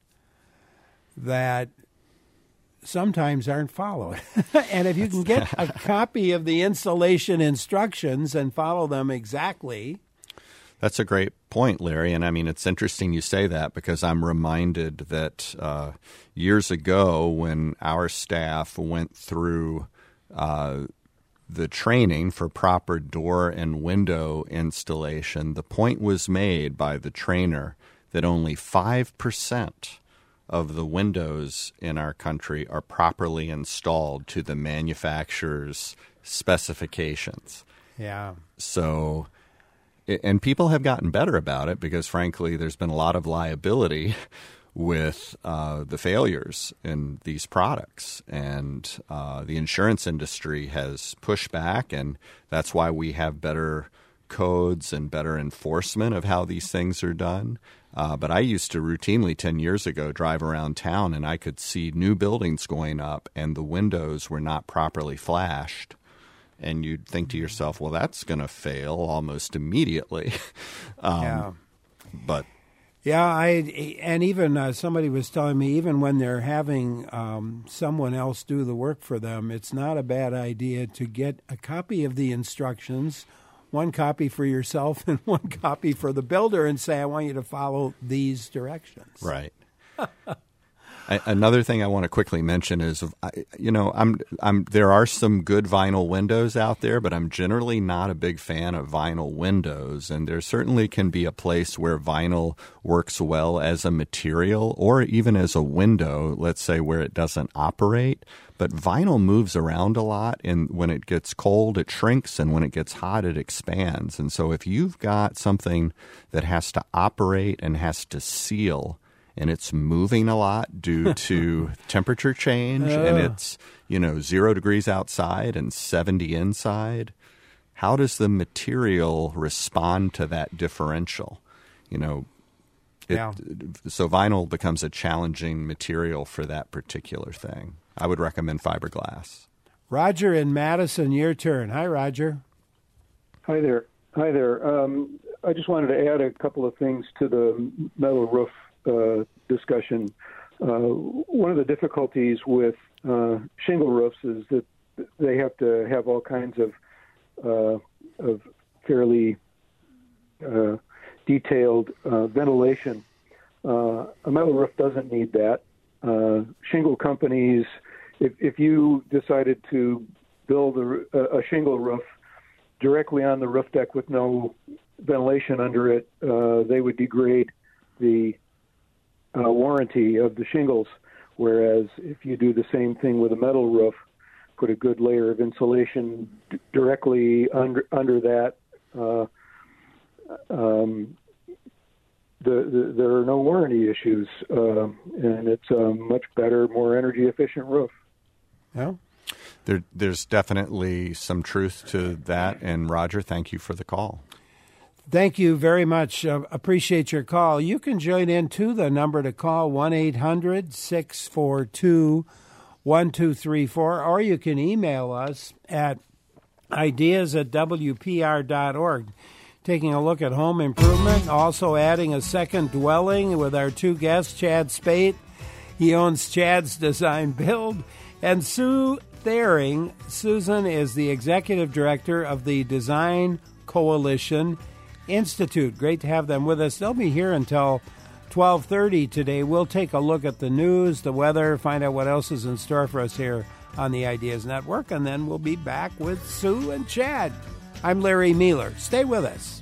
that sometimes aren't followed. And if you can get a copy of the installation instructions and follow them exactly. That's a great point, Larry. And I mean, it's interesting you say that because I'm reminded that years ago when our staff went through the training for proper door and window installation, the point was made by the trainer that only 5% of the windows in our country are properly installed to the manufacturer's specifications. Yeah. So, and people have gotten better about it because, frankly, there's been a lot of liability with the failures in these products. And the insurance industry has pushed back, and that's why we have better codes and better enforcement of how these things are done. But I used to routinely 10 years ago drive around town, and I could see new buildings going up, and the windows were not properly flashed. And you'd think to yourself, well, that's going to fail almost immediately. But yeah, and even somebody was telling me, even when they're having someone else do the work for them, it's not a bad idea to get a copy of the instructions, one copy for yourself and one copy for the builder, and say, I want you to follow these directions. Right. Another thing I want to quickly mention is, there are some good vinyl windows out there, but I'm generally not a big fan of vinyl windows. And there certainly can be a place where vinyl works well as a material or even as a window, let's say where it doesn't operate. But vinyl moves around a lot, and when it gets cold, it shrinks, and when it gets hot, it expands. And so if you've got something that has to operate and has to seal, and it's moving a lot due to temperature change, and it's 0 degrees outside and 70 inside, how does the material respond to that differential? So vinyl becomes a challenging material for that particular thing. I would recommend fiberglass. Roger in Madison, your turn. Hi, Roger. Hi there. I just wanted to add a couple of things to the metal roof discussion. One of the difficulties with shingle roofs is that they have to have all kinds of fairly detailed ventilation. A metal roof doesn't need that. Shingle companies, if you decided to build a shingle roof directly on the roof deck with no ventilation under it, they would degrade the warranty of the shingles. Whereas if you do the same thing with a metal roof, put a good layer of insulation directly under that, there are no warranty issues, and it's a much better, more energy efficient roof. Yeah. There's definitely some truth to that, and Roger, thank you for the call. Thank you very much. Appreciate your call. You can join in, too. The number to call, 1-800-642-1234, or you can email us at ideas@wpr.org. Taking a look at home improvement, also adding a second dwelling with our two guests, Chad Spate. He owns Chad's Design Build, and Sue Thering. Susan is the executive director of the Design Coalition Institute. Great to have them with us. They'll be here until 12:30 today. We'll take a look at the news, the weather, find out what else is in store for us here on the Ideas Network, and then we'll be back with Sue and Chad. I'm Larry Mueller. Stay with us.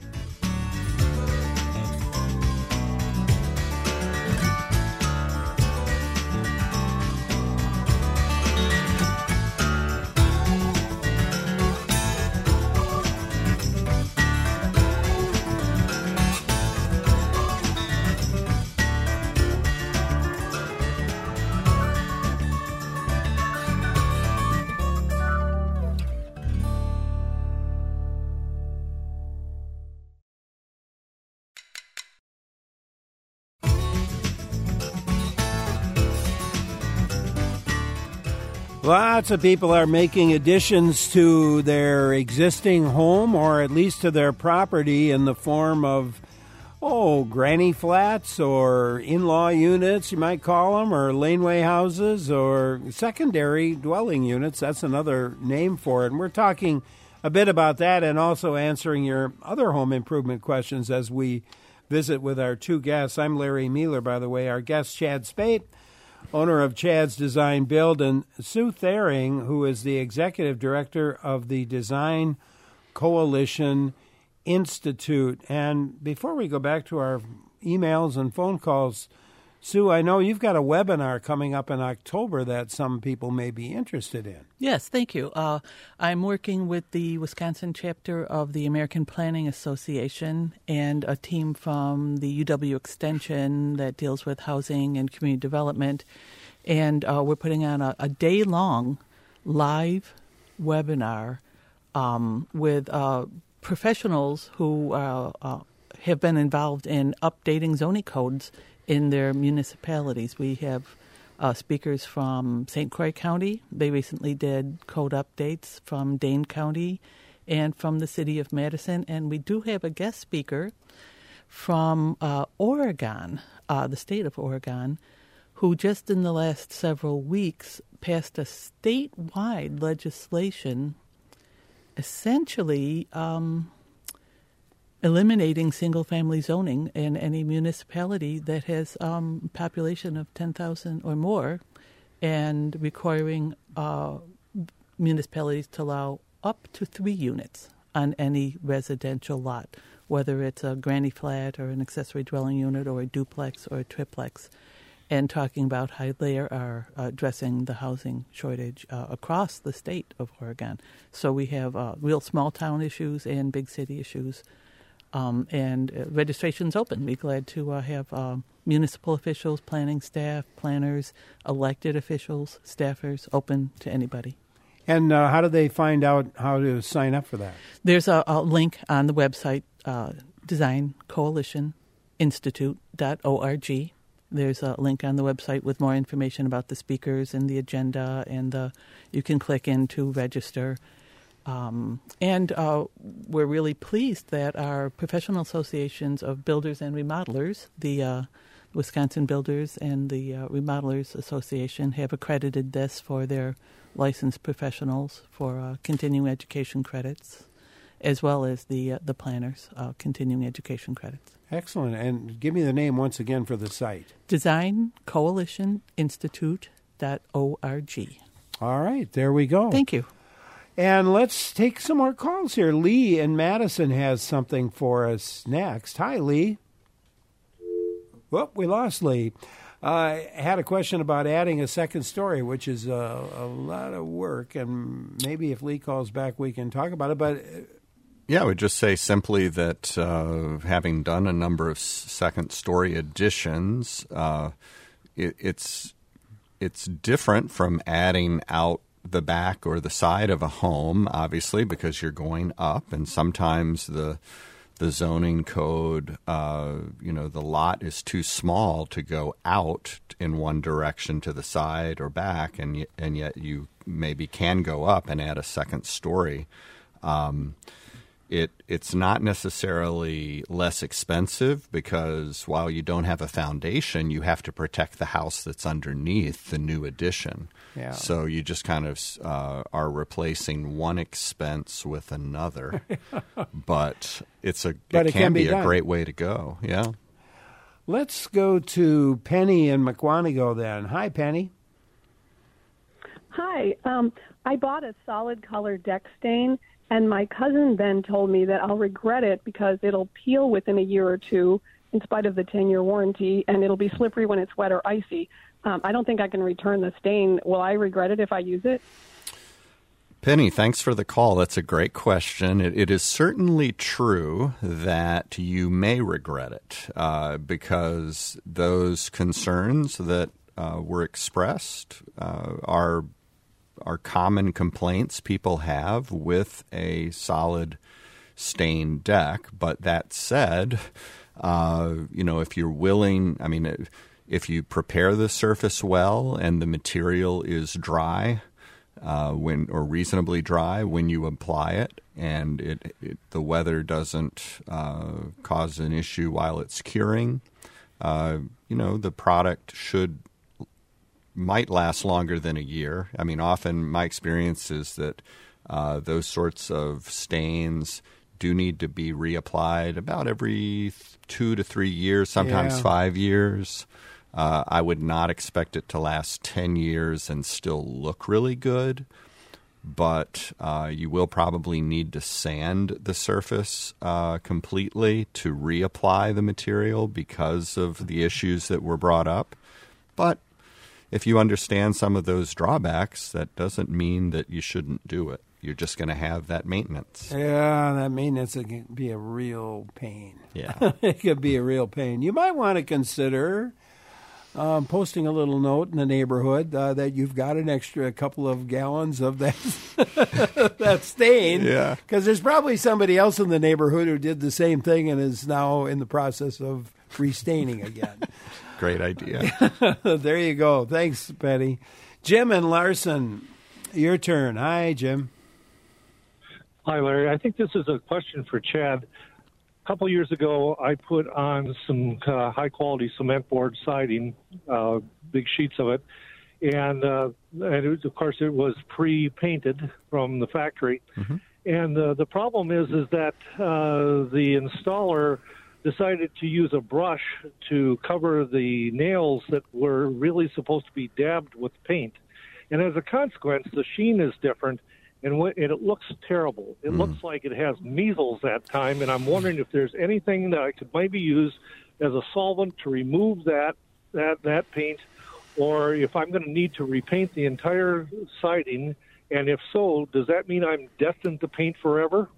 Lots of people are making additions to their existing home or at least to their property in the form of, granny flats or in-law units, you might call them, or laneway houses or secondary dwelling units. That's another name for it. And we're talking a bit about that and also answering your other home improvement questions as we visit with our two guests. I'm Larry Mueller, by the way. Our guest, Chad Spate, owner of Chad's Design Build, and Sue Thering, who is the executive director of the Design Coalition Institute. And before we go back to our emails and phone calls, Sue, I know you've got a webinar coming up in October that some people may be interested in. Yes, thank you. I'm working with the Wisconsin chapter of the American Planning Association and a team from the UW Extension that deals with housing and community development. And we're putting on a day-long live webinar with professionals who have been involved in updating zoning codes in their municipalities. We have speakers from St. Croix County. They recently did code updates from Dane County and from the city of Madison. And we do have a guest speaker from Oregon, the state of Oregon, who just in the last several weeks passed a statewide legislation essentially eliminating single-family zoning in any municipality that has a population of 10,000 or more, and requiring municipalities to allow up to 3 units on any residential lot, whether it's a granny flat or an accessory dwelling unit or a duplex or a triplex, and talking about how they are addressing the housing shortage across the state of Oregon. So we have real small-town issues and big city issues. And registration's open. We're glad to have municipal officials, planning staff, planners, elected officials, staffers, open to anybody. And how do they find out how to sign up for that? There's a link on the website, designcoalitioninstitute.org. There's a link on the website with more information about the speakers and the agenda, and you can click in to register. And we're really pleased that our professional associations of builders and remodelers, the Wisconsin Builders and the Remodelers Association, have accredited this for their licensed professionals for continuing education credits, as well as the planners, continuing education credits. Excellent. And give me the name once again for the site. DesignCoalitionInstitute.org. All right, there we go. Thank you. And let's take some more calls here. Lee in Madison has something for us next. Hi, Lee. Whoop, we lost Lee. I had a question about adding a second story, which is a lot of work, and maybe if Lee calls back, we can talk about it. But yeah, I would just say simply that having done a number of second story additions, it's different from adding out the back or the side of a home, obviously, because you're going up, and sometimes the zoning code, the lot is too small to go out in one direction to the side or back, and yet you maybe can go up and add a second story. It's not necessarily less expensive because while you don't have a foundation, you have to protect the house that's underneath the new addition. Yeah. So you just kind of are replacing one expense with another. But it can be a great way to go. Yeah. Let's go to Penny in McWanago then. Hi, Penny. Hi. I bought a solid color deck stain. And my cousin then told me that I'll regret it because it'll peel within a year or two in spite of the 10-year warranty, and it'll be slippery when it's wet or icy. I don't think I can return the stain. Will I regret it if I use it? Penny, thanks for the call. That's a great question. It is certainly true that you may regret it because those concerns that were expressed are common complaints people have with a solid stained deck. But that said, if you're willing, if you prepare the surface well and the material is dry or reasonably dry when you apply it, and the weather doesn't cause an issue while it's curing, the product might last longer than a year. Often my experience is that those sorts of stains do need to be reapplied about every 2 to 3 years, sometimes 5 years. I would not expect it to last 10 years and still look really good, but you will probably need to sand the surface completely to reapply the material because of the issues that were brought up. But if you understand some of those drawbacks, that doesn't mean that you shouldn't do it. You're just going to have that maintenance. Yeah, that maintenance can be a real pain. Yeah. It could be a real pain. You might want to consider posting a little note in the neighborhood that you've got an extra couple of gallons of that that stain. Yeah. Because there's probably somebody else in the neighborhood who did the same thing and is now in the process of restaining again. Great idea. There you go. Thanks, Penny. Jim and Larson, your turn. Hi, Jim. Hi, Larry. I think this is a question for Chad. A couple years ago, I put on some high-quality cement board siding, big sheets of it, and of course, it was pre-painted from the factory. Mm-hmm. And the problem is that the installer decided to use a brush to cover the nails that were really supposed to be dabbed with paint. And as a consequence, the sheen is different, and it looks terrible. It looks like it has measles that time, and I'm wondering if there's anything that I could maybe use as a solvent to remove that paint, or if I'm going to need to repaint the entire siding, and if so, does that mean I'm destined to paint forever?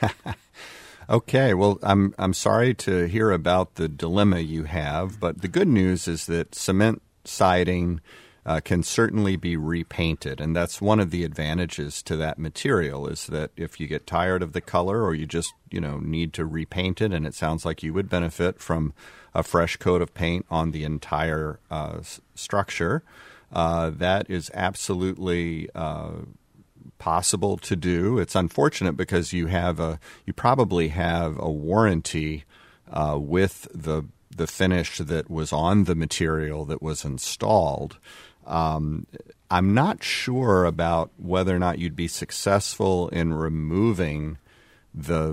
Okay, well, I'm sorry to hear about the dilemma you have, but the good news is that cement siding can certainly be repainted, and that's one of the advantages to that material is that if you get tired of the color or you just need to repaint it, and it sounds like you would benefit from a fresh coat of paint on the entire structure, that is absolutely possible to do. It's unfortunate because you probably have a warranty with the finish that was on the material that was installed. I'm not sure about whether or not you'd be successful in removing the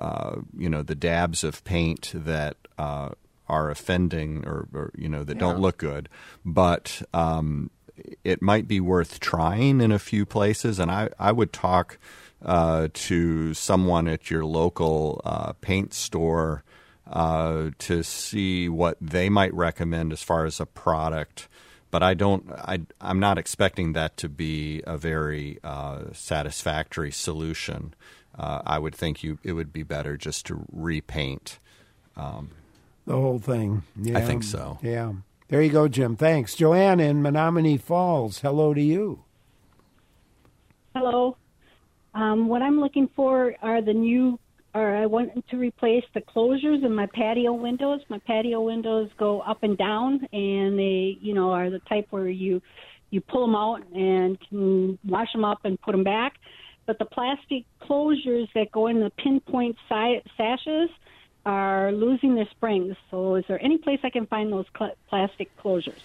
dabs of paint that are offending or that don't look good, but it might be worth trying in a few places, and I would talk to someone at your local paint store to see what they might recommend as far as a product. But I'm not expecting that to be a very satisfactory solution. I would think it would be better just to repaint the whole thing. Yeah. I think so. Yeah. There you go, Jim. Thanks. Joanne in Menominee Falls, hello to you. Hello. What I'm looking for are I want to replace the closures in my patio windows. My patio windows go up and down, and they, are the type where you pull them out and can wash them up and put them back. But the plastic closures that go in the pinpoint sashes are losing their springs. So is there any place I can find those plastic closures?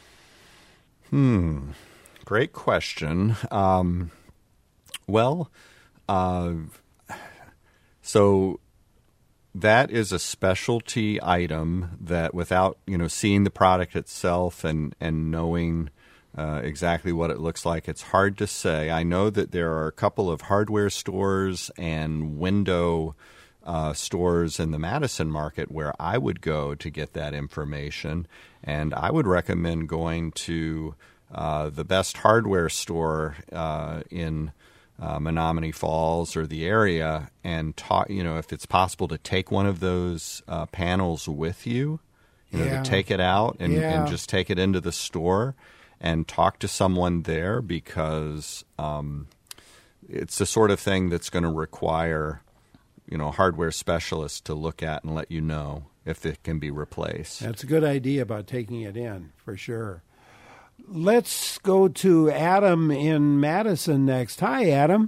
Great question. So that is a specialty item that without, seeing the product itself and knowing exactly what it looks like, it's hard to say. I know that there are a couple of hardware stores and window stores in the Madison market where I would go to get that information, and I would recommend going to the best hardware store in Menominee Falls or the area and talk, if it's possible to take one of those panels with you, to take it out and just take it into the store and talk to someone there, because it's the sort of thing that's going to require hardware specialists to look at and let you know if it can be replaced. That's a good idea about taking it in, for sure. Let's go to Adam in Madison next. Hi, Adam.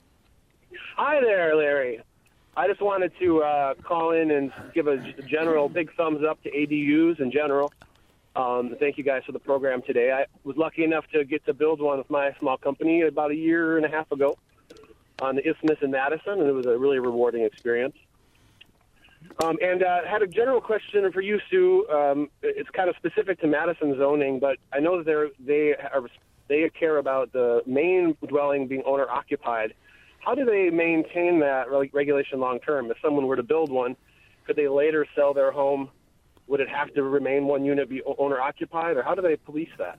Hi there, Larry. I just wanted to call in and give a general big thumbs up to ADUs in general. Thank you guys for the program today. I was lucky enough to get to build one with my small company about a year and a half ago on the Isthmus in Madison, and it was a really rewarding experience. And I had a general question for you, Sue. It's kind of specific to Madison zoning, but I know that they care about the main dwelling being owner-occupied. How do they maintain that regulation long-term? If someone were to build one, could they later sell their home? Would it have to remain one unit be owner-occupied, or how do they police that?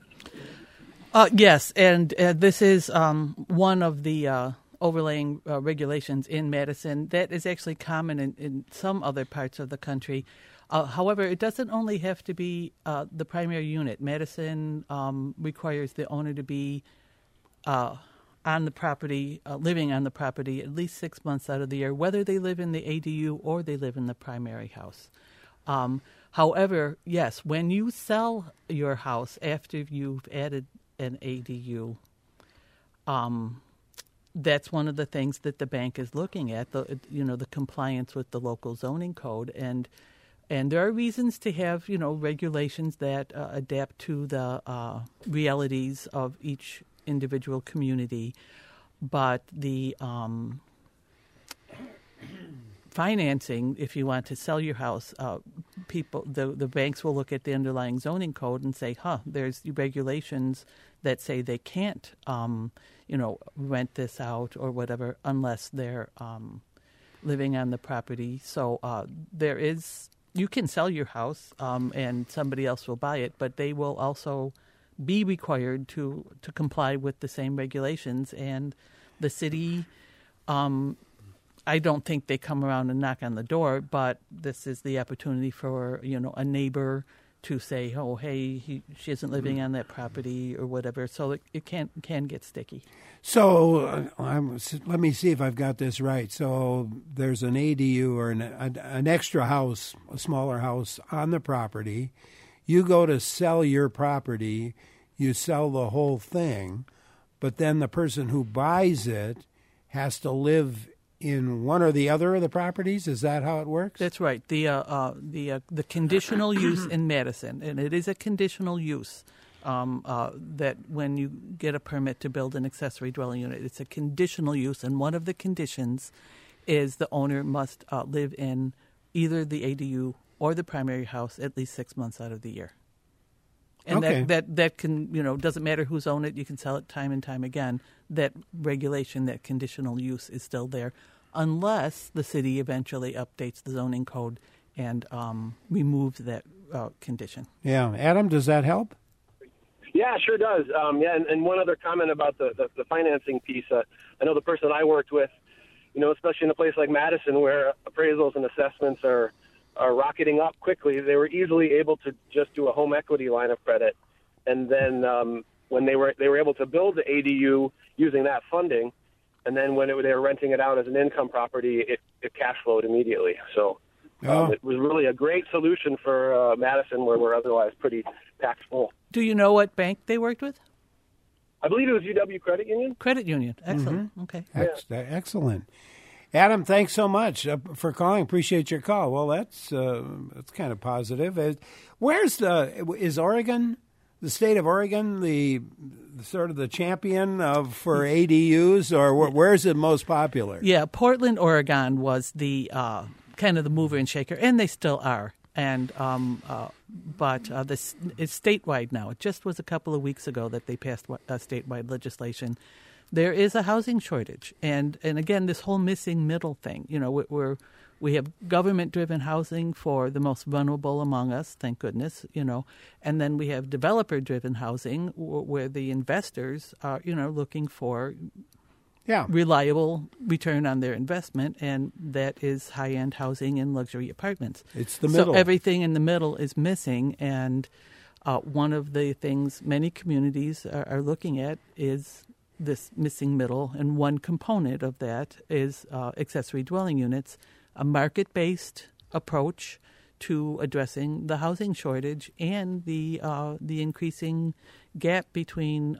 Yes, and this is one of the overlaying regulations in Madison that is actually common in some other parts of the country. However, it doesn't only have to be the primary unit. Madison requires the owner to be on the property, living on the property at least 6 months out of the year, whether they live in the ADU or they live in the primary house. However, yes, when you sell your house after you've added an ADU, that's one of the things that the bank is looking at, the compliance with the local zoning code. And there are reasons to have, regulations that adapt to the realities of each individual community. But the financing, if you want to sell your house, the banks will look at the underlying zoning code and say, there's regulations that say they can't, rent this out or whatever unless they're living on the property. So you can sell your house and somebody else will buy it, but they will also be required to comply with the same regulations. And the city, I don't think they come around and knock on the door, but this is the opportunity for, a neighbor to say, oh, hey, she isn't living on that property or whatever. So it can get sticky. So let me see if I've got this right. So there's an ADU or an extra house, a smaller house on the property. You go to sell your property, you sell the whole thing, but then the person who buys it has to live in one or the other of the properties? Is that how it works? That's right. The conditional use in Madison, and it is a conditional use that when you get a permit to build an accessory dwelling unit, it's a conditional use, and one of the conditions is the owner must live in either the ADU or the primary house at least 6 months out of the year. And that can, doesn't matter who's owned it, you can sell it time and time again. That regulation, that conditional use is still there, unless the city eventually updates the zoning code remove that condition. Yeah. Adam, does that help? Yeah, it sure does. And one other comment about the financing piece. I know the person I worked with, especially in a place like Madison where appraisals and assessments are rocketing up quickly, they were easily able to just do a home equity line of credit. And then when they were able to build the ADU using that funding, and then when they were renting it out as an income property, it cash flowed immediately. So it was really a great solution for Madison, where we're otherwise pretty packed full. Do you know what bank they worked with? I believe it was UW Credit Union. Credit Union. Excellent. Mm-hmm. Okay. Excellent. Adam, thanks so much for calling. Appreciate your call. Well, that's kind of positive. Is Oregon, the state of Oregon, the sort of the champion for ADUs, or where's it most popular? Yeah, Portland, Oregon was the kind of the mover and shaker, and they still are. And but this is statewide now. It just was a couple of weeks ago that they passed statewide legislation. There is a housing shortage, and again, this whole missing middle thing. We have government-driven housing for the most vulnerable among us, thank goodness, and then we have developer-driven housing where the investors are, looking for reliable return on their investment, and that is high-end housing and luxury apartments. It's the middle. So everything in the middle is missing, and one of the things many communities are looking at is this missing middle, and one component of that is accessory dwelling units, a market-based approach to addressing the housing shortage and the increasing gap between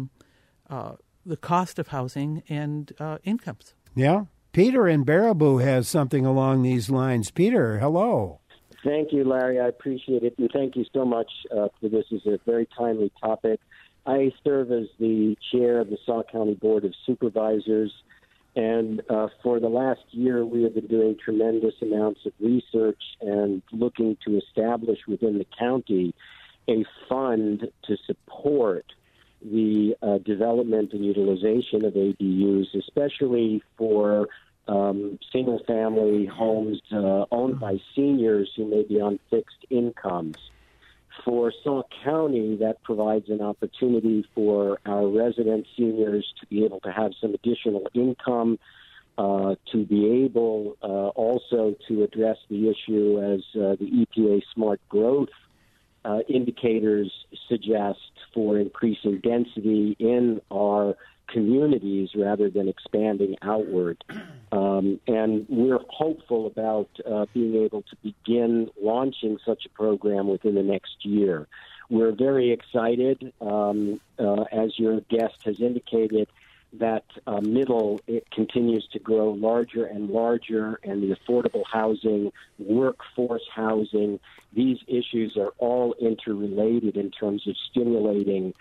the cost of housing and incomes. Yeah. Peter in Baraboo has something along these lines. Peter, hello. Thank you, Larry. I appreciate it, and thank you so much for this. It's a very timely topic. I serve as the chair of the Sauk County Board of Supervisors, and for the last year we have been doing tremendous amounts of research and looking to establish within the county a fund to support the development and utilization of ADUs, especially for single-family homes owned by seniors who may be on fixed incomes. For Sauk County, that provides an opportunity for our resident seniors to be able to have some additional income, to be able also to address the issue as the EPA Smart Growth indicators suggest for increasing density in our communities rather than expanding outward. And we're hopeful about being able to begin launching such a program within the next year. We're very excited, as your guest has indicated, that it continues to grow larger and larger, and the affordable housing, workforce housing, these issues are all interrelated in terms of stimulating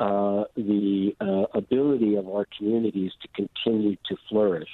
the ability of our communities to continue to flourish.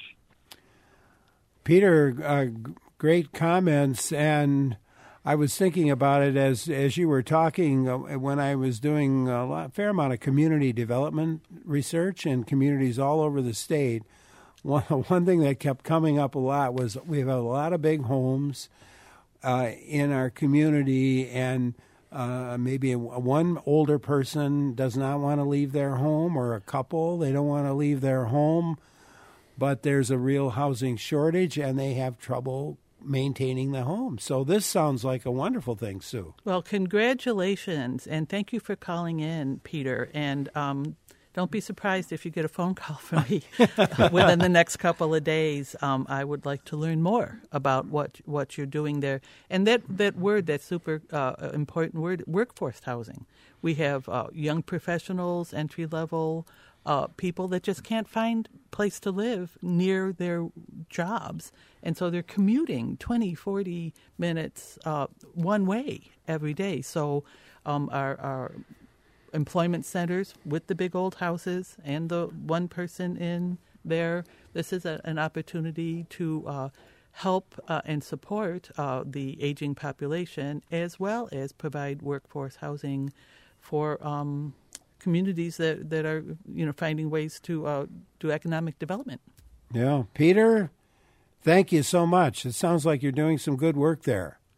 Peter, great comments, and I was thinking about it as you were talking when I was doing a fair amount of community development research in communities all over the state. One thing that kept coming up a lot was we have a lot of big homes in our community, and maybe one older person does not want to leave their home, or a couple, they don't want to leave their home, but there's a real housing shortage and they have trouble maintaining the home. So this sounds like a wonderful thing, Sue. Well, congratulations, and thank you for calling in, Peter. And don't be surprised if you get a phone call from me within the next couple of days. I would like to learn more about what you're doing there. And that word, that super important word, workforce housing. We have young professionals, entry-level people that just can't find a place to live near their jobs. And so they're commuting 20, 40 minutes one way every day. So our employment centers with the big old houses and the one person in there, this is an opportunity to help and support the aging population, as well as provide workforce housing for communities that are finding ways to do economic development. Yeah. Peter, thank you so much. It sounds like you're doing some good work there.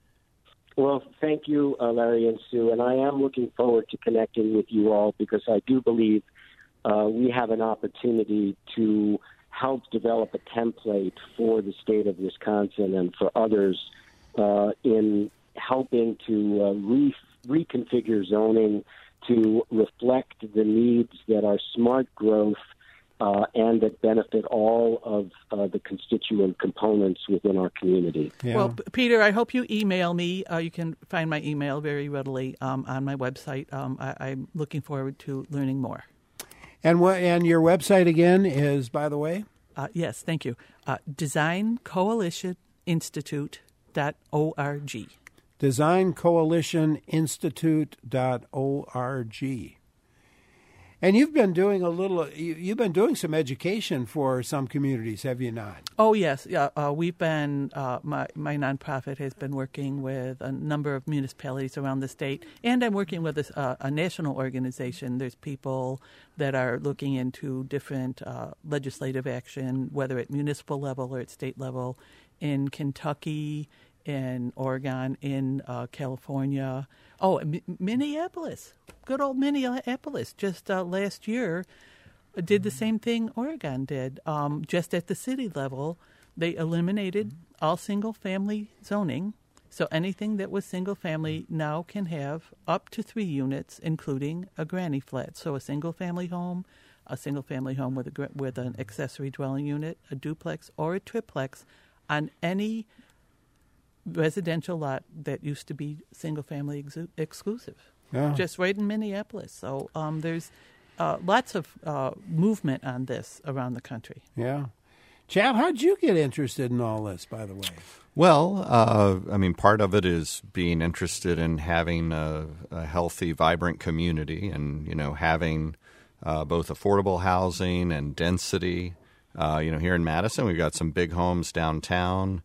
Well, thank you, Larry and Sue, and I am looking forward to connecting with you all because I do believe we have an opportunity to help develop a template for the state of Wisconsin and for others in helping to reconfigure zoning to reflect the needs that are smart growth and that benefit all of the constituent components within our community. Yeah. Well, Peter, I hope you email me. You can find my email very readily on my website. I'm looking forward to learning more. And your website again is, by the way? Yes, thank you. DesignCoalitionInstitute.org. DesignCoalitionInstitute.org. And you've been doing some education for some communities, have you not? Oh, yes. We've been, my nonprofit has been working with a number of municipalities around the state, and I'm working with a national organization. There's people that are looking into different legislative action, whether at municipal level or at state level, in Kentucky, in Oregon, in California. Oh, Minneapolis, good old Minneapolis, just last year did the same thing Oregon did. Just at the city level, they eliminated all single-family zoning, so anything that was single-family now can have up to 3 units, including a granny flat. So a single-family home with an accessory dwelling unit, a duplex, or a triplex on any residential lot that used to be single-family exclusive, just right in Minneapolis. So there's lots of movement on this around the country. Yeah. Chad, how did you get interested in all this, by the way? Well, part of it is being interested in having a healthy, vibrant community and, having both affordable housing and density. Here in Madison, we've got some big homes downtown.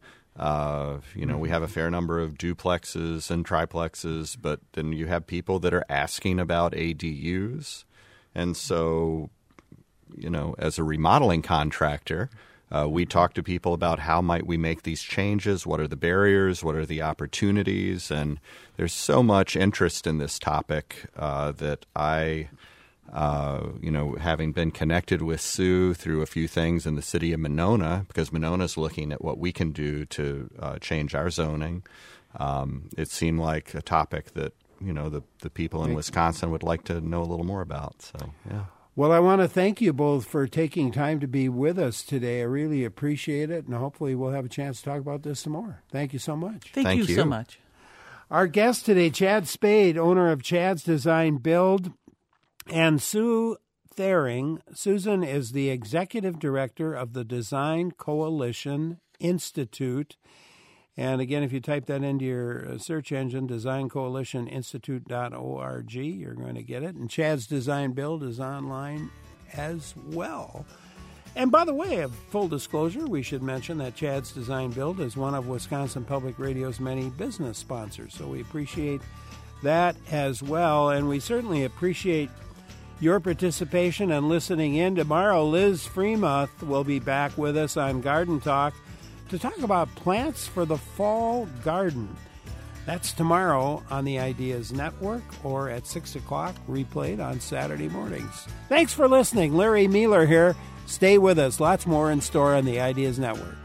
We have a fair number of duplexes and triplexes, but then you have people that are asking about ADUs. And so, as a remodeling contractor, we talk to people about how might we make these changes, what are the barriers, what are the opportunities, and there's so much interest in this topic that I having been connected with Sue through a few things in the city of Monona, because Monona's looking at what we can do to change our zoning, it seemed like a topic that, the people in Wisconsin would like to know a little more about. So, yeah. Well, I want to thank you both for taking time to be with us today. I really appreciate it, and hopefully we'll have a chance to talk about this some more. Thank you so much. Thank you so much. Our guest today, Chad Spade, owner of Chad's Design Build, and Sue Thering. Susan is the executive director of the Design Coalition Institute. And again, if you type that into your search engine, designcoalitioninstitute.org, you're going to get it. And Chad's Design Build is online as well. And by the way, of full disclosure, we should mention that Chad's Design Build is one of Wisconsin Public Radio's many business sponsors. So we appreciate that as well. And we certainly appreciate your participation and listening in. Tomorrow, Liz Freemuth will be back with us on Garden Talk to talk about plants for the fall garden. That's tomorrow on the Ideas Network or at 6 o'clock, replayed on Saturday mornings. Thanks for listening. Larry Meeler here. Stay with us. Lots more in store on the Ideas Network.